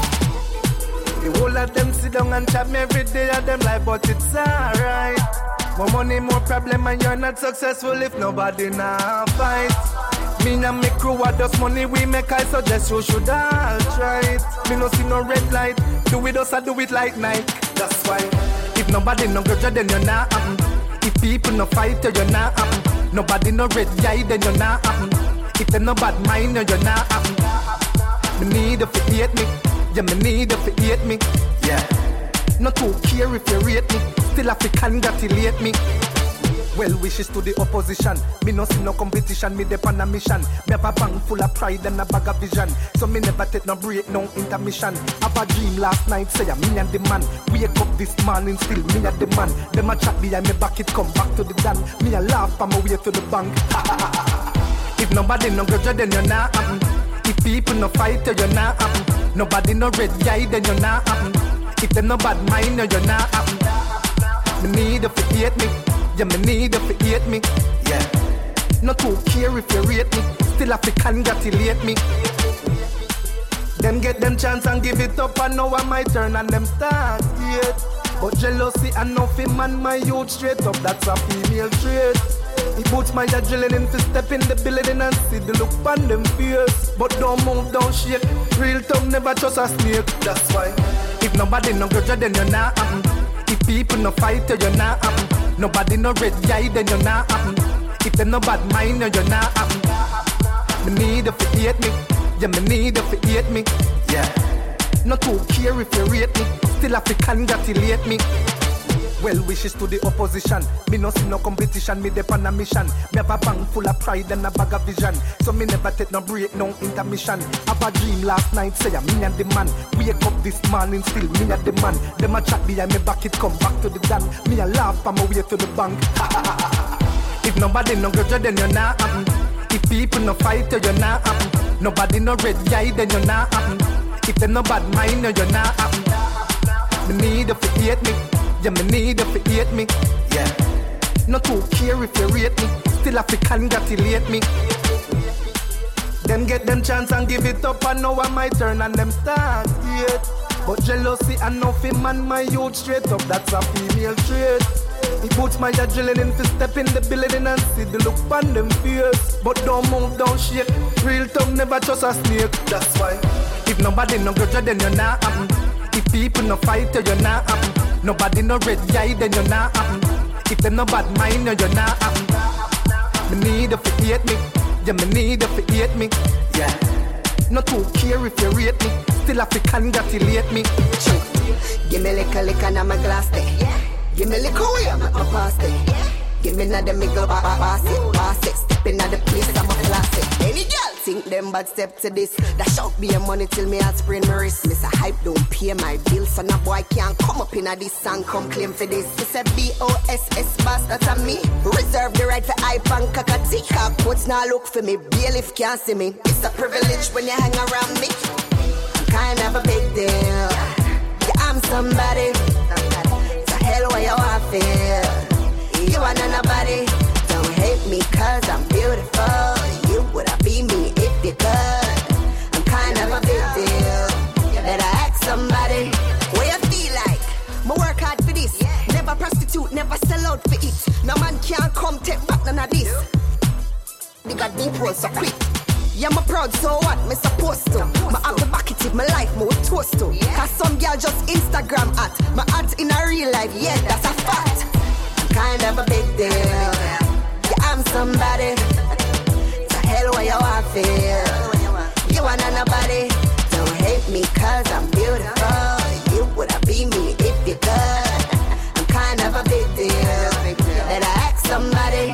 [SPEAKER 14] The whole of them sit down and chat me every day of them life, but it's alright. More money, more problem, and you're not successful if nobody now fight. Me and me crew what does money we make, I suggest you should all try it. Me no see no red light, do it us, I do it like Nike. That's why, if nobody no grudge then you're not happen. If people no fight you're not happen. Nobody no red guy then you're not happen. If they no bad mind you're not happen. Me need if you hate me, yeah me need if you hate me, yeah. Not to care if you rate me, still have to congratulate me. Well wishes to the opposition. Me no see no competition, me dep on a mission. Me have a bank full of pride and a bag of vision. So me never take no break, no intermission. Have a dream last night, say me and the man. Wake up this morning, still me and the man. Them a chat behind me back, it come back to the dan. Me a laugh on my way to the bank. If nobody no grudge, then you're not happen. If people no fight, you're not happen. Nobody no red guy, then you're not happen. If them no bad mind, you're not happen. Me need if you hate me. Yeah, me need if you hate me. Yeah. Not too care if you rate me. Still have to congratulate me. Them get them chance and give it up. And now I my turn and them start yet. But jealousy and nothing man my youth straight up. That's a female trait. He puts my adrenaline to step in the building and see the look on them fierce. But don't move, don't shake. Real tongue never trust a snake. That's why if nobody no grudge, then you're not happen. If people no fight, you're not happen. Nobody no red guy, then you're not happen. If them no bad mind, you're not happen. Me need if you hate me. Yeah, me need if you hate me. Yeah. Not too care if you rate me. Still have to congratulate me. Well wishes to the opposition. Me no see no competition, me dep on a mission. Me have a bank full of pride and a bag of vision. So me never take no break, no intermission. Have a dream last night, say me and the man. Wake up this morning, still me and the man. Them a chat behind me back, it come back to the dan. Me a laugh on my way to the bank. If nobody no grudge, then you're not happen. If people no fight, you're not happen. Nobody no red guy, then you're not happen. If them no bad mind, you're not happen. Me need if you hate me. Yeah, me need if you hate me. Yeah. Not too care if you rate me. Still have to congratulate me. Them get them chance and give it up. And now I my turn and them start yet. But jealousy and nothing man my youth straight up. That's a female trait. He puts my adrenaline to step in the building and see the look on them fierce. But don't move, don't shake. Real tongue never trust a snake. That's why if nobody no grudge, then you're not happen. If people no fight, you're not happen. Nobody no red guy, then you're not happen. If them no bad mind, you're not happen. Me need if you hate me. Yeah, me need if you hate me. Yeah. Not too care if you rate me. Still have to congratulate me.
[SPEAKER 17] Give me liquor and I'm a glass day. Give me liquor, I'm a pass day. Give me another middle, pass it. Step in the place, I'm a classic. Any girl think them bad step to this. That shout be a money till me heart sprain my wrist. Miss a hype don't pay my bills, so no boy can't come up in a this and come claim for this. It's a BOSS boss, that's a me. Reserve the right for hype and cockatee. Cockpots now look for me, bailiff can't see me. It's a privilege when you hang around me. I'm kind of a big deal. Yeah, I'm somebody. To hell where you want feel. You are nobody. Don't hate me cause I'm beautiful. You would have be me if you could. I'm kind of a big deal. You better ask somebody. What you feel like? Me work hard for this. Never prostitute, never sell out for it. No man can't come take back none of this. They got deep roll so quick. Yeah, I'm proud, so what? Me supposed to. My have the bucket in my life, more toast to. Cause some girl just Instagram at. My art in a real life, yeah, that's a fact. Kind of a big deal. Yeah, I'm somebody. To hell where you want feel. You want nobody. Don't hate me cause I'm beautiful. You would have be me if you could. I'm kind of a big deal. Better ask somebody.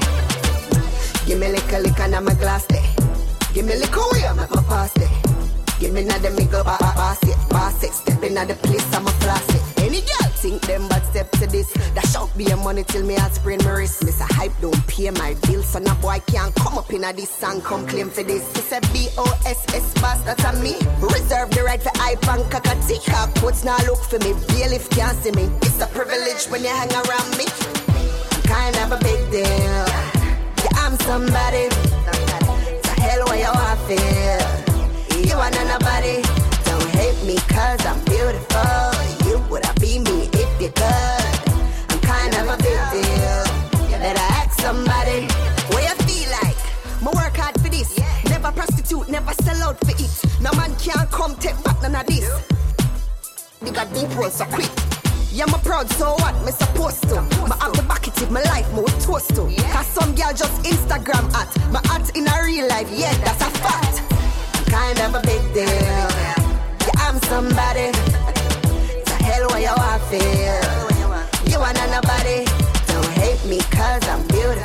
[SPEAKER 17] Give me liquor and I'm a glass day. Give me liquor, I'm at my pass day. Give me another middle, pass it. Step in the place, I'm a classic. Any girl think them bad step to this. That shout be a money till me heart sprain my wrist. Miss a hype don't pay my bills, so no boy can't come up in a this and come claim for this. It's a BOSS boss, that's a me. Reserve the right for hype and cockatee. Cockpots now look for me, bailiff can't see me. It's a privilege when you hang around me. I'm kind of a big deal. Yeah, I'm somebody. To hell where you want feel. You are nobody. Don't hate me cause I'm beautiful. You would have be me if you could. I'm kind of a big deal. You better ask somebody. What you feel like? Me work hard for this. Never prostitute, never sell out for it. No man can't come take back none of this. They got deep roll so quick. Yeah, I'm proud, so what? Me supposed to. Me have the bucket in my life, more toast to. Cause some girl just Instagram at. My art in a real life, yeah, that's a fact. Kind of a big deal. Yeah, I'm somebody. To hell where you want feel. You want nobody. Don't hate me cause I'm beautiful.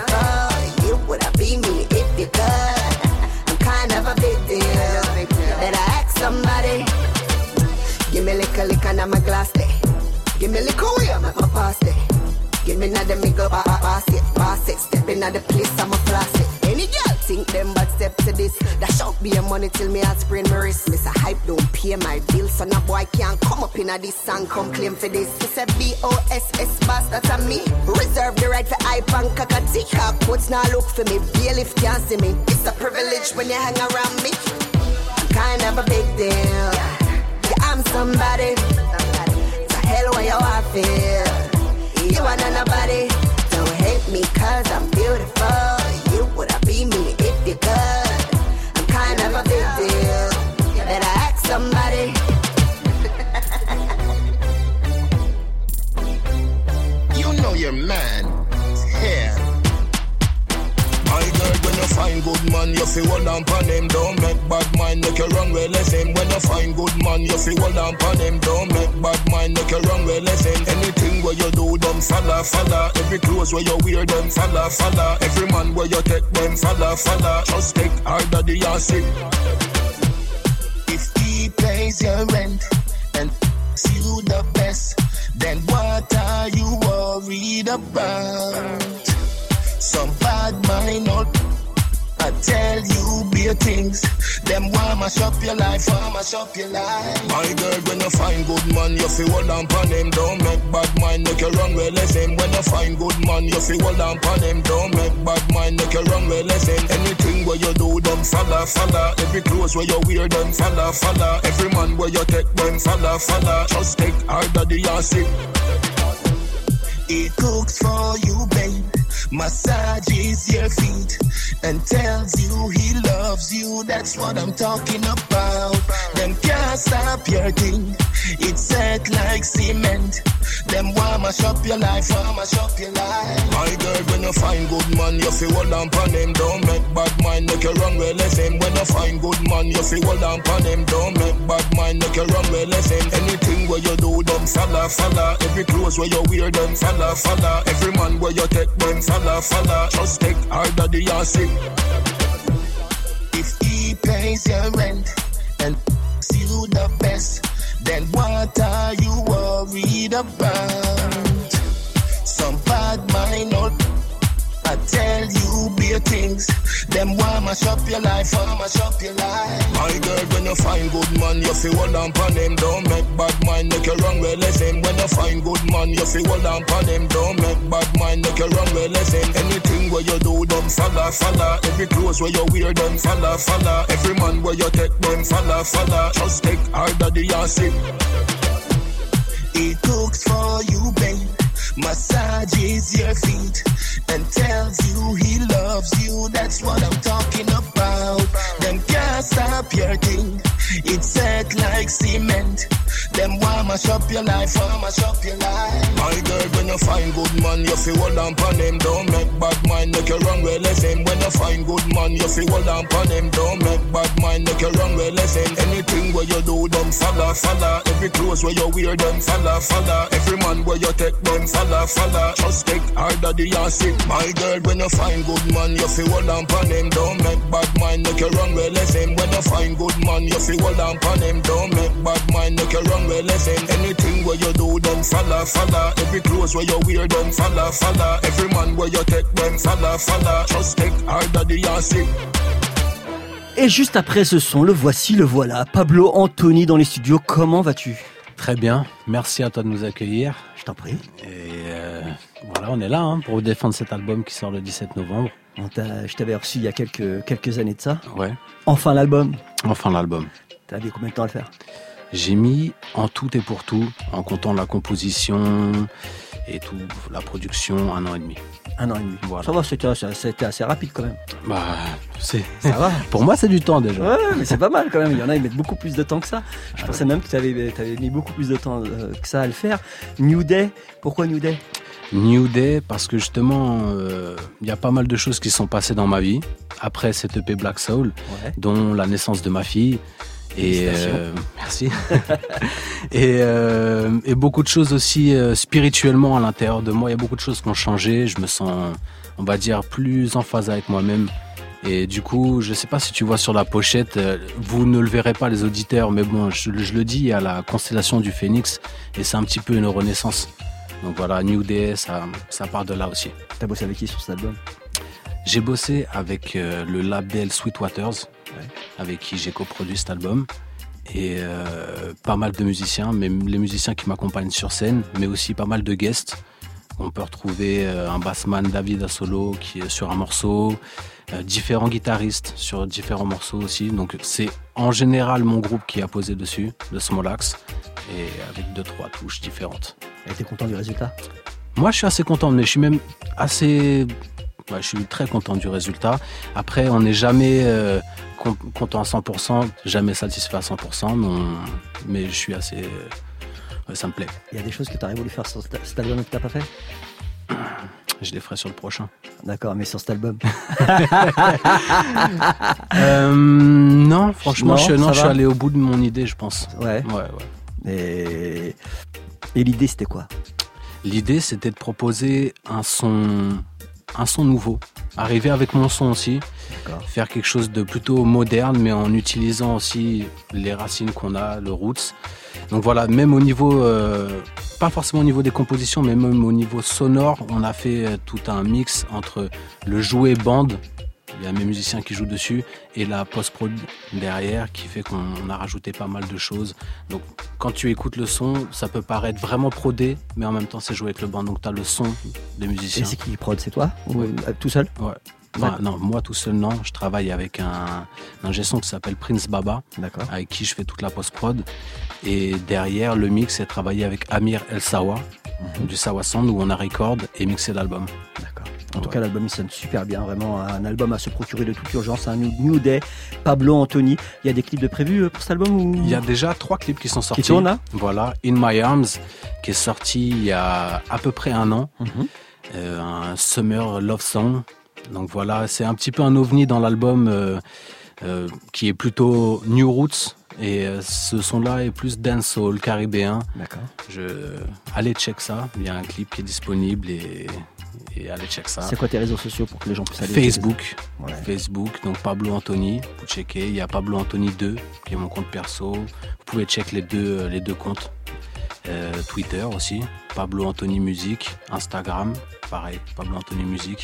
[SPEAKER 17] good. I'm kind of a big deal. Better ask somebody. Give me liquor and I'm a glass day. Give me liquor, I'm at my pass day. Give me another middle pass it. Step in at the place, I'm a floss it. Any girl think them bad step to this. That shout be a money till me I sprain my wrist. Miss a hype don't pay my bills, so no boy can't come up in a this and come claim for this. It's a BOSS boss, that's a me. Reserve the right for hype and cockatee. Cockpoots now look for me, bailiff can't see me. It's a privilege when you hang around me. I'm kind of a big deal. Yeah, I'm somebody. So hell what you want feel. You want nobody. Don't hate me cause I'm beautiful. You would have be me if you could. I'm kind of a big deal. You better ask somebody.
[SPEAKER 5] You know your man here. My girl, when you find good man, you feel hold on pon him. Don't make bad mind, make you wrong way lesson. When you find good man, you feel hold on pon him. Don't make bad mind, make you wrong way lesson. Anything where you do, them follow. Every clothes where you wear, them follow. Every man where you take, them follow. Just take harder the acid. If he pays your rent and you the best, then what are you worried about? Some bad mind out, I tell you bare things. Them want mash up your life, My girl, when you find good man, you feel hold on pon him. Don't make bad mind, make you wrong way lesson. When you find good man, you feel hold on pon him. Don't make bad mind, make you wrong way lesson. Anything where you do, them follow. Every clothes where you wear, them follow. Every man where you take, them follow. Just take harder the acid. He cooks for you, babe. Massages your feet and tells you he loves you. That's what I'm talking about. Them can't stop your thing. It's set like cement. Them want mash up your life, My girl, when you find good man, you feel hold on pon him. Don't make bad mind, make you wrong way lesson. When you find good man, you feel hold on pon him. Don't make bad mind, make you wrong way lesson. Anything where you do, them follow. Every clothes where you wear, them follow. Every man where you take, them follow. Just take harder the acid. If he pays your rent and you the best, then what are you worried about? Some bad mind out, I tell you bare things. Them want mash up your life, My girl, when you find good man, you feel hold on pon him. Don't make bad mind, make you wrong way lesson. When you find good man, you feel hold on pon him. Don't make bad mind, make you wrong way lesson. Anything where you do, them follow. Every clothes where you wear, them follow. Every man where you take, them follow. Just take harder the acid. He cooks for you, babe. Massages your feet and tells you he loves you. That's what I'm talking about. Them can't stop your thing. It's set like cement. Them want mash up your life, My girl, when you find good man, you feel hold on pon him. Don't make bad mind, make you wrong way lesson. When you find good man, you feel hold on pon him. Don't make bad mind, make you wrong way lesson. Anything where you do, them follow. Every clothes where you wear, them follow. Every man where you take, them follow. Just take harder the acid. My girl, when you find good man, you feel hold on pon him. Don't make bad mind, make you wrong way lesson. When you find good man, you feel hold on pon him. Don't make bad mind, make you wrong way lesson. Anything where you do, them follow. Every clothes where you wear, them follow. Every man where you take, them follow. Just take harder the acid.
[SPEAKER 2] Et juste après ce son, le voici, le voilà. Pablo Anthony dans les studios, comment vas-tu ?
[SPEAKER 18] Très bien, merci à toi de nous accueillir.
[SPEAKER 2] Je t'en prie.
[SPEAKER 18] Et voilà, on est là pour vous défendre cet album qui sort le 17 novembre.
[SPEAKER 2] Je t'avais reçu il y a quelques années de ça.
[SPEAKER 18] Ouais.
[SPEAKER 2] Enfin l'album.
[SPEAKER 18] T'as
[SPEAKER 2] mis combien de temps à le faire ?
[SPEAKER 18] J'ai mis en tout et pour tout, en comptant la composition et tout, la production, 1 an et demi.
[SPEAKER 2] 1 an et demi.
[SPEAKER 18] Voilà.
[SPEAKER 2] Ça va, c'était assez rapide quand même.
[SPEAKER 18] Ça va. Pour moi, c'est du temps déjà.
[SPEAKER 2] Ouais, mais c'est pas mal quand même. Il y en a, ils mettent beaucoup plus de temps que ça. Je pensais même que tu avais mis beaucoup plus de temps que ça à le faire. New Day, pourquoi New Day ?
[SPEAKER 18] New Day, parce que justement, il y a pas mal de choses qui sont passées dans ma vie. Après cette EP Black Soul, dont la naissance de ma fille. Et merci. et beaucoup de choses aussi spirituellement à l'intérieur de moi. Il y a beaucoup de choses qui ont changé. Je me sens, on va dire, plus en phase avec moi-même. Et du coup, je sais pas si tu vois sur la pochette, vous ne le verrez pas les auditeurs, mais bon, je le dis, il y a la constellation du Phénix et c'est un petit peu une renaissance. Donc voilà, New Day, ça part de là aussi.
[SPEAKER 2] T'as bossé avec qui sur cet album ?
[SPEAKER 18] J'ai bossé avec le label Sweetwaters, avec qui j'ai coproduit cet album. Et pas mal de musiciens, mais les musiciens qui m'accompagnent sur scène, mais aussi pas mal de guests. On peut retrouver un bassman, David Assolo, qui est sur un morceau, différents guitaristes sur différents morceaux aussi. Donc c'est en général mon groupe qui a posé dessus, le Small Axe, et avec 2-3 touches différentes.
[SPEAKER 2] Et t'es content du résultat ?
[SPEAKER 18] Moi je suis assez content, mais je suis même assez... je suis très content du résultat. Après, on n'est jamais content à 100%, jamais satisfait à 100%, mais je suis assez... ça me plaît.
[SPEAKER 2] Il y a des choses que tu aurais voulu faire sur cet album que tu n'as pas fait ?
[SPEAKER 18] Je les ferai sur le prochain.
[SPEAKER 2] D'accord, mais sur cet album
[SPEAKER 18] non, franchement, je suis allé au bout de mon idée, je pense.
[SPEAKER 2] Ouais. Et l'idée, c'était quoi ?
[SPEAKER 18] L'idée, c'était de proposer un son nouveau. Arriver avec mon son aussi, faire quelque chose de plutôt moderne, mais en utilisant aussi les racines qu'on a, le roots. Donc voilà, même au niveau, pas forcément au niveau des compositions, mais même au niveau sonore, on a fait tout un mix entre le jouet bande, il y a mes musiciens qui jouent dessus, et la post-prod derrière qui fait qu'on a rajouté pas mal de choses. Donc quand tu écoutes le son, ça peut paraître vraiment prodé, mais en même temps c'est joué avec le band, donc tu as le son des musiciens.
[SPEAKER 2] Et c'est qui prod, c'est toi ? Ou tout seul ?
[SPEAKER 18] Ouais. Enfin, non, moi tout seul non, je travaille avec un ingé son qui s'appelle Prince Baba, avec qui je fais toute la post-prod. Et derrière, le mix est travaillé avec Amir El Sawa, du Sawa Sound, où on a record et mixé l'album.
[SPEAKER 2] D'accord. En tout cas, l'album il sonne super bien, vraiment un album à se procurer de toute urgence, un New Day, Pablo Anthony. Il y a des clips de prévus pour cet album ou...
[SPEAKER 18] Il y a déjà 3 clips qui sont sortis.
[SPEAKER 2] Qui tournent là ?
[SPEAKER 18] Voilà, In My Arms, qui est sorti il y a à peu près un an, un Summer Love Song. Donc voilà, c'est un petit peu un ovni dans l'album qui est plutôt New Roots. Et ce son-là est plus dancehall, caribéen.
[SPEAKER 2] D'accord.
[SPEAKER 18] Allez check ça, il y a un clip qui est disponible et allez check ça.
[SPEAKER 2] C'est quoi tes réseaux sociaux pour que les gens puissent aller
[SPEAKER 18] Facebook, donc Pablo Anthony, vous checkez. Il y a Pablo Anthony 2 qui est mon compte perso. Vous pouvez check les deux comptes. Twitter aussi, Pablo Anthony Musique, Instagram, pareil, Pablo Anthony Musique.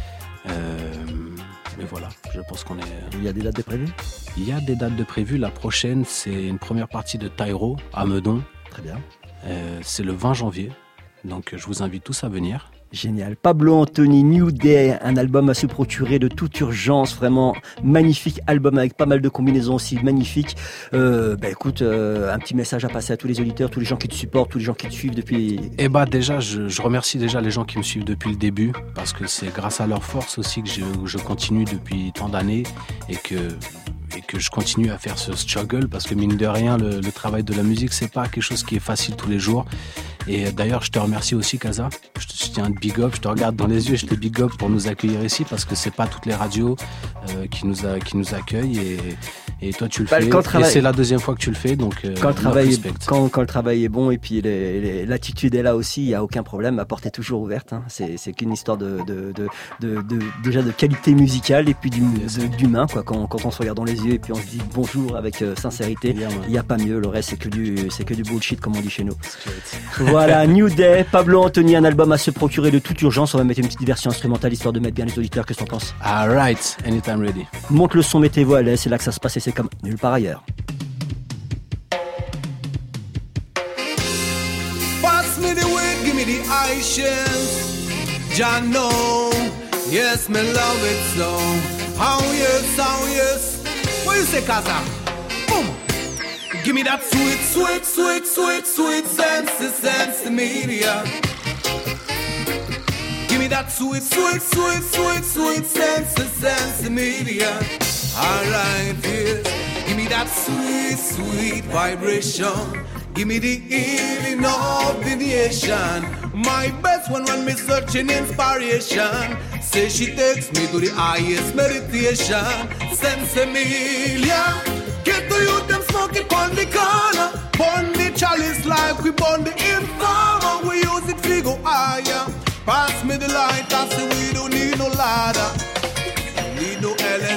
[SPEAKER 18] Mais voilà, je pense qu'on est...
[SPEAKER 2] Il y a des dates de prévues ?
[SPEAKER 18] Il y a des dates de prévues. La prochaine, c'est une première partie de Tyro à Meudon.
[SPEAKER 2] Très bien.
[SPEAKER 18] C'est le 20 janvier. Donc je vous invite tous à venir.
[SPEAKER 2] Génial. Pablo Anthony, New Day, un album à se procurer de toute urgence, vraiment magnifique album avec pas mal de combinaisons aussi magnifiques. Écoute, un petit message à passer à tous les auditeurs, tous les gens qui te supportent, tous les gens qui te suivent depuis...
[SPEAKER 18] Déjà, je remercie déjà les gens qui me suivent depuis le début, parce que c'est grâce à leur force aussi que je continue depuis tant d'années et que je continue à faire ce struggle, parce que mine de rien, le travail de la musique, c'est pas quelque chose qui est facile tous les jours. Et d'ailleurs, je te remercie aussi, Kaza. Je tiens à te big up, je te regarde dans les yeux, je te big up pour nous accueillir ici, parce que c'est pas toutes les radios qui nous accueillent, et toi tu le fais. Et c'est la deuxième fois que tu le fais, donc
[SPEAKER 2] quand le travail est bon et puis l'attitude est là aussi, il y a aucun problème. La porte est toujours ouverte. Hein. C'est qu'une histoire déjà de qualité musicale et puis d'humain, quoi. Quand on se regarde dans les yeux et puis on se dit bonjour avec sincérité, il n'y a pas mieux. Le reste c'est que du bullshit, comme on dit chez nous. Voilà, New Day, Pablo Anthony, un album à se procurer de toute urgence. On va mettre une petite version instrumentale histoire de mettre bien les auditeurs. Qu'est-ce que t'en penses?
[SPEAKER 18] Alright, anytime ready.
[SPEAKER 2] Monte le son, mettez-vous à l'aise, c'est là que ça se passe et c'est comme nulle part ailleurs.
[SPEAKER 19] Pass me the weed, give me the Haitians. John, no, yes, me love it so. How yes. What you say, Kaza? Boom. Give me that sweet sense media. Give me that sweet sense media. Alright, yes. Give me that sweet vibration. Give me the healing of the nation. My best one when me searching inspiration. Say she takes me to the highest meditation. Sense Emilia. Get the youth them smoking on the corner. Burn the chalice like we burn the informer. We use it to go higher. Pass me the light, I say we don't need no ladder. Need no LS.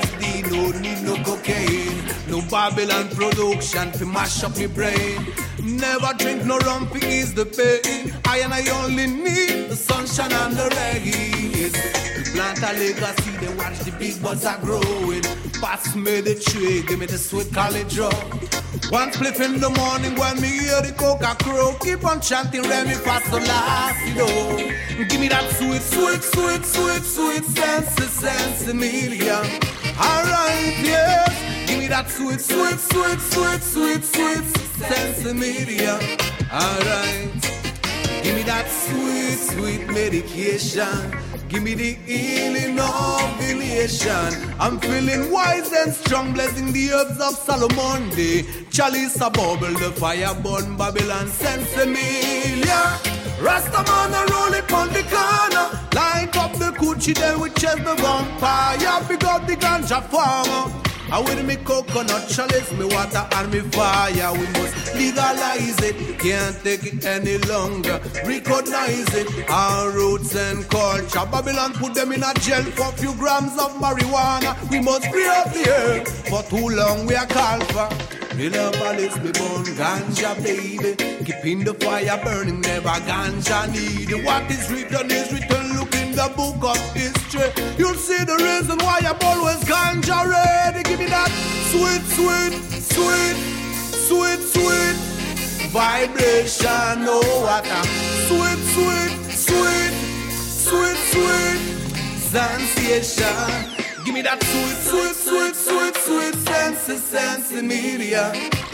[SPEAKER 19] Babylon production to mash up my brain. Never drink no rum to ease the pain. I only need the sunshine and the rain. To plant a legacy, they watch the big buds are growing. Pass me the tree, give me the sweet college drug. One spliff in the morning when me hear the coca crow. Keep on chanting Remy Fast the last, you know. Give me that sweet, sweet, sweet, sweet, sweet sense, media. Alright, yes. Give me that sweet, sweet, sweet, sweet, sweet, sweet sense media. Alright. Give me that sweet, sweet medication. Give me the healing of elation. I'm feeling wise and strong, blessing the herbs of Solomon Day. Chalice a bubble, the fire burn, Babylon Sensimilia. Rastaman a roll it on the corner. Light up the coochie, then we chase the vampire. Pick up the ganja farmer. I with me coconut chalice, me water and me fire. We must legalize it, can't take it any longer. Recognize it, our roots and culture. Babylon put them in a jail for a few grams of marijuana. We must free up the earth, for too long we are called for. In a palace we burn ganja, baby. Keeping the fire burning, never ganja need. What is written, look in the book of history. You'll see the reason why I'm always ganja ready. Give me that sweet, sweet, sweet, sweet, sweet vibration. Oh, what a sweet, sweet, sweet, sweet, sweet sensation. Give me that sweet, sweet, sweet, sweet, sweet sense media.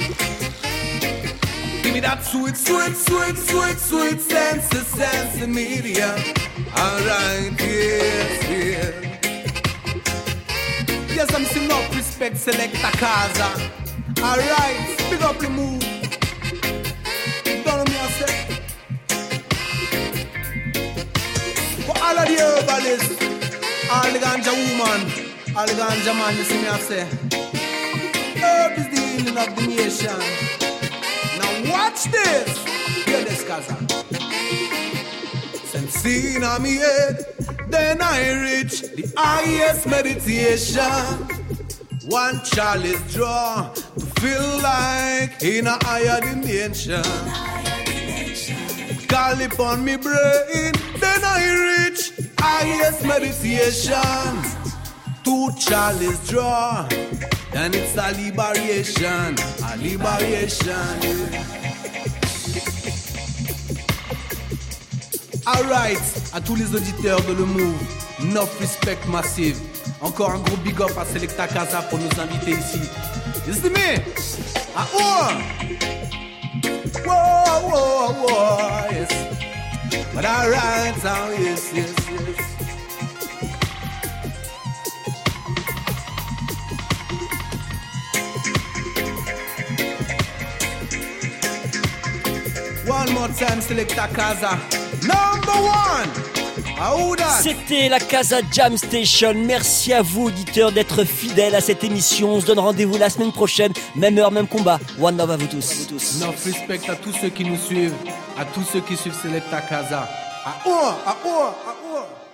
[SPEAKER 19] Give me that sweet, sweet, sweet, sweet, sweet sense media. Alright, yes, yes. Yes, I'm still enough respect, Selecta Kaza. Alright, pick up the move. Don't know me, I say. For all of the herbalists, all the ganja woman, all the ganja man, you see me, I say. Herb is the healing of the nation. Now watch this. Hear this, Kaza. Sensing on me head, then I reach the highest meditation. One chalice draw to feel like in a higher dimension. Call upon me brain, then I reach highest meditation. Two chalice draw, then it's a liberation, a liberation. Alright, à tous les auditeurs de Le Move, enough respect massive. Encore un gros big up à Selecta Kaza pour nous inviter ici. You see me? Ah oh! Whoa, whoa, whoa, yes. But alright, oh yes, yes, yes. One more time, Selecta Kaza. Number one!
[SPEAKER 2] C'était la Casa Jam Station. Merci à vous, auditeurs, d'être fidèles à cette émission. On se donne rendez-vous la semaine prochaine. Même heure, même combat. One love à vous tous.
[SPEAKER 19] Enough respect à tous ceux qui nous suivent, à tous ceux qui suivent Selecta Kaza.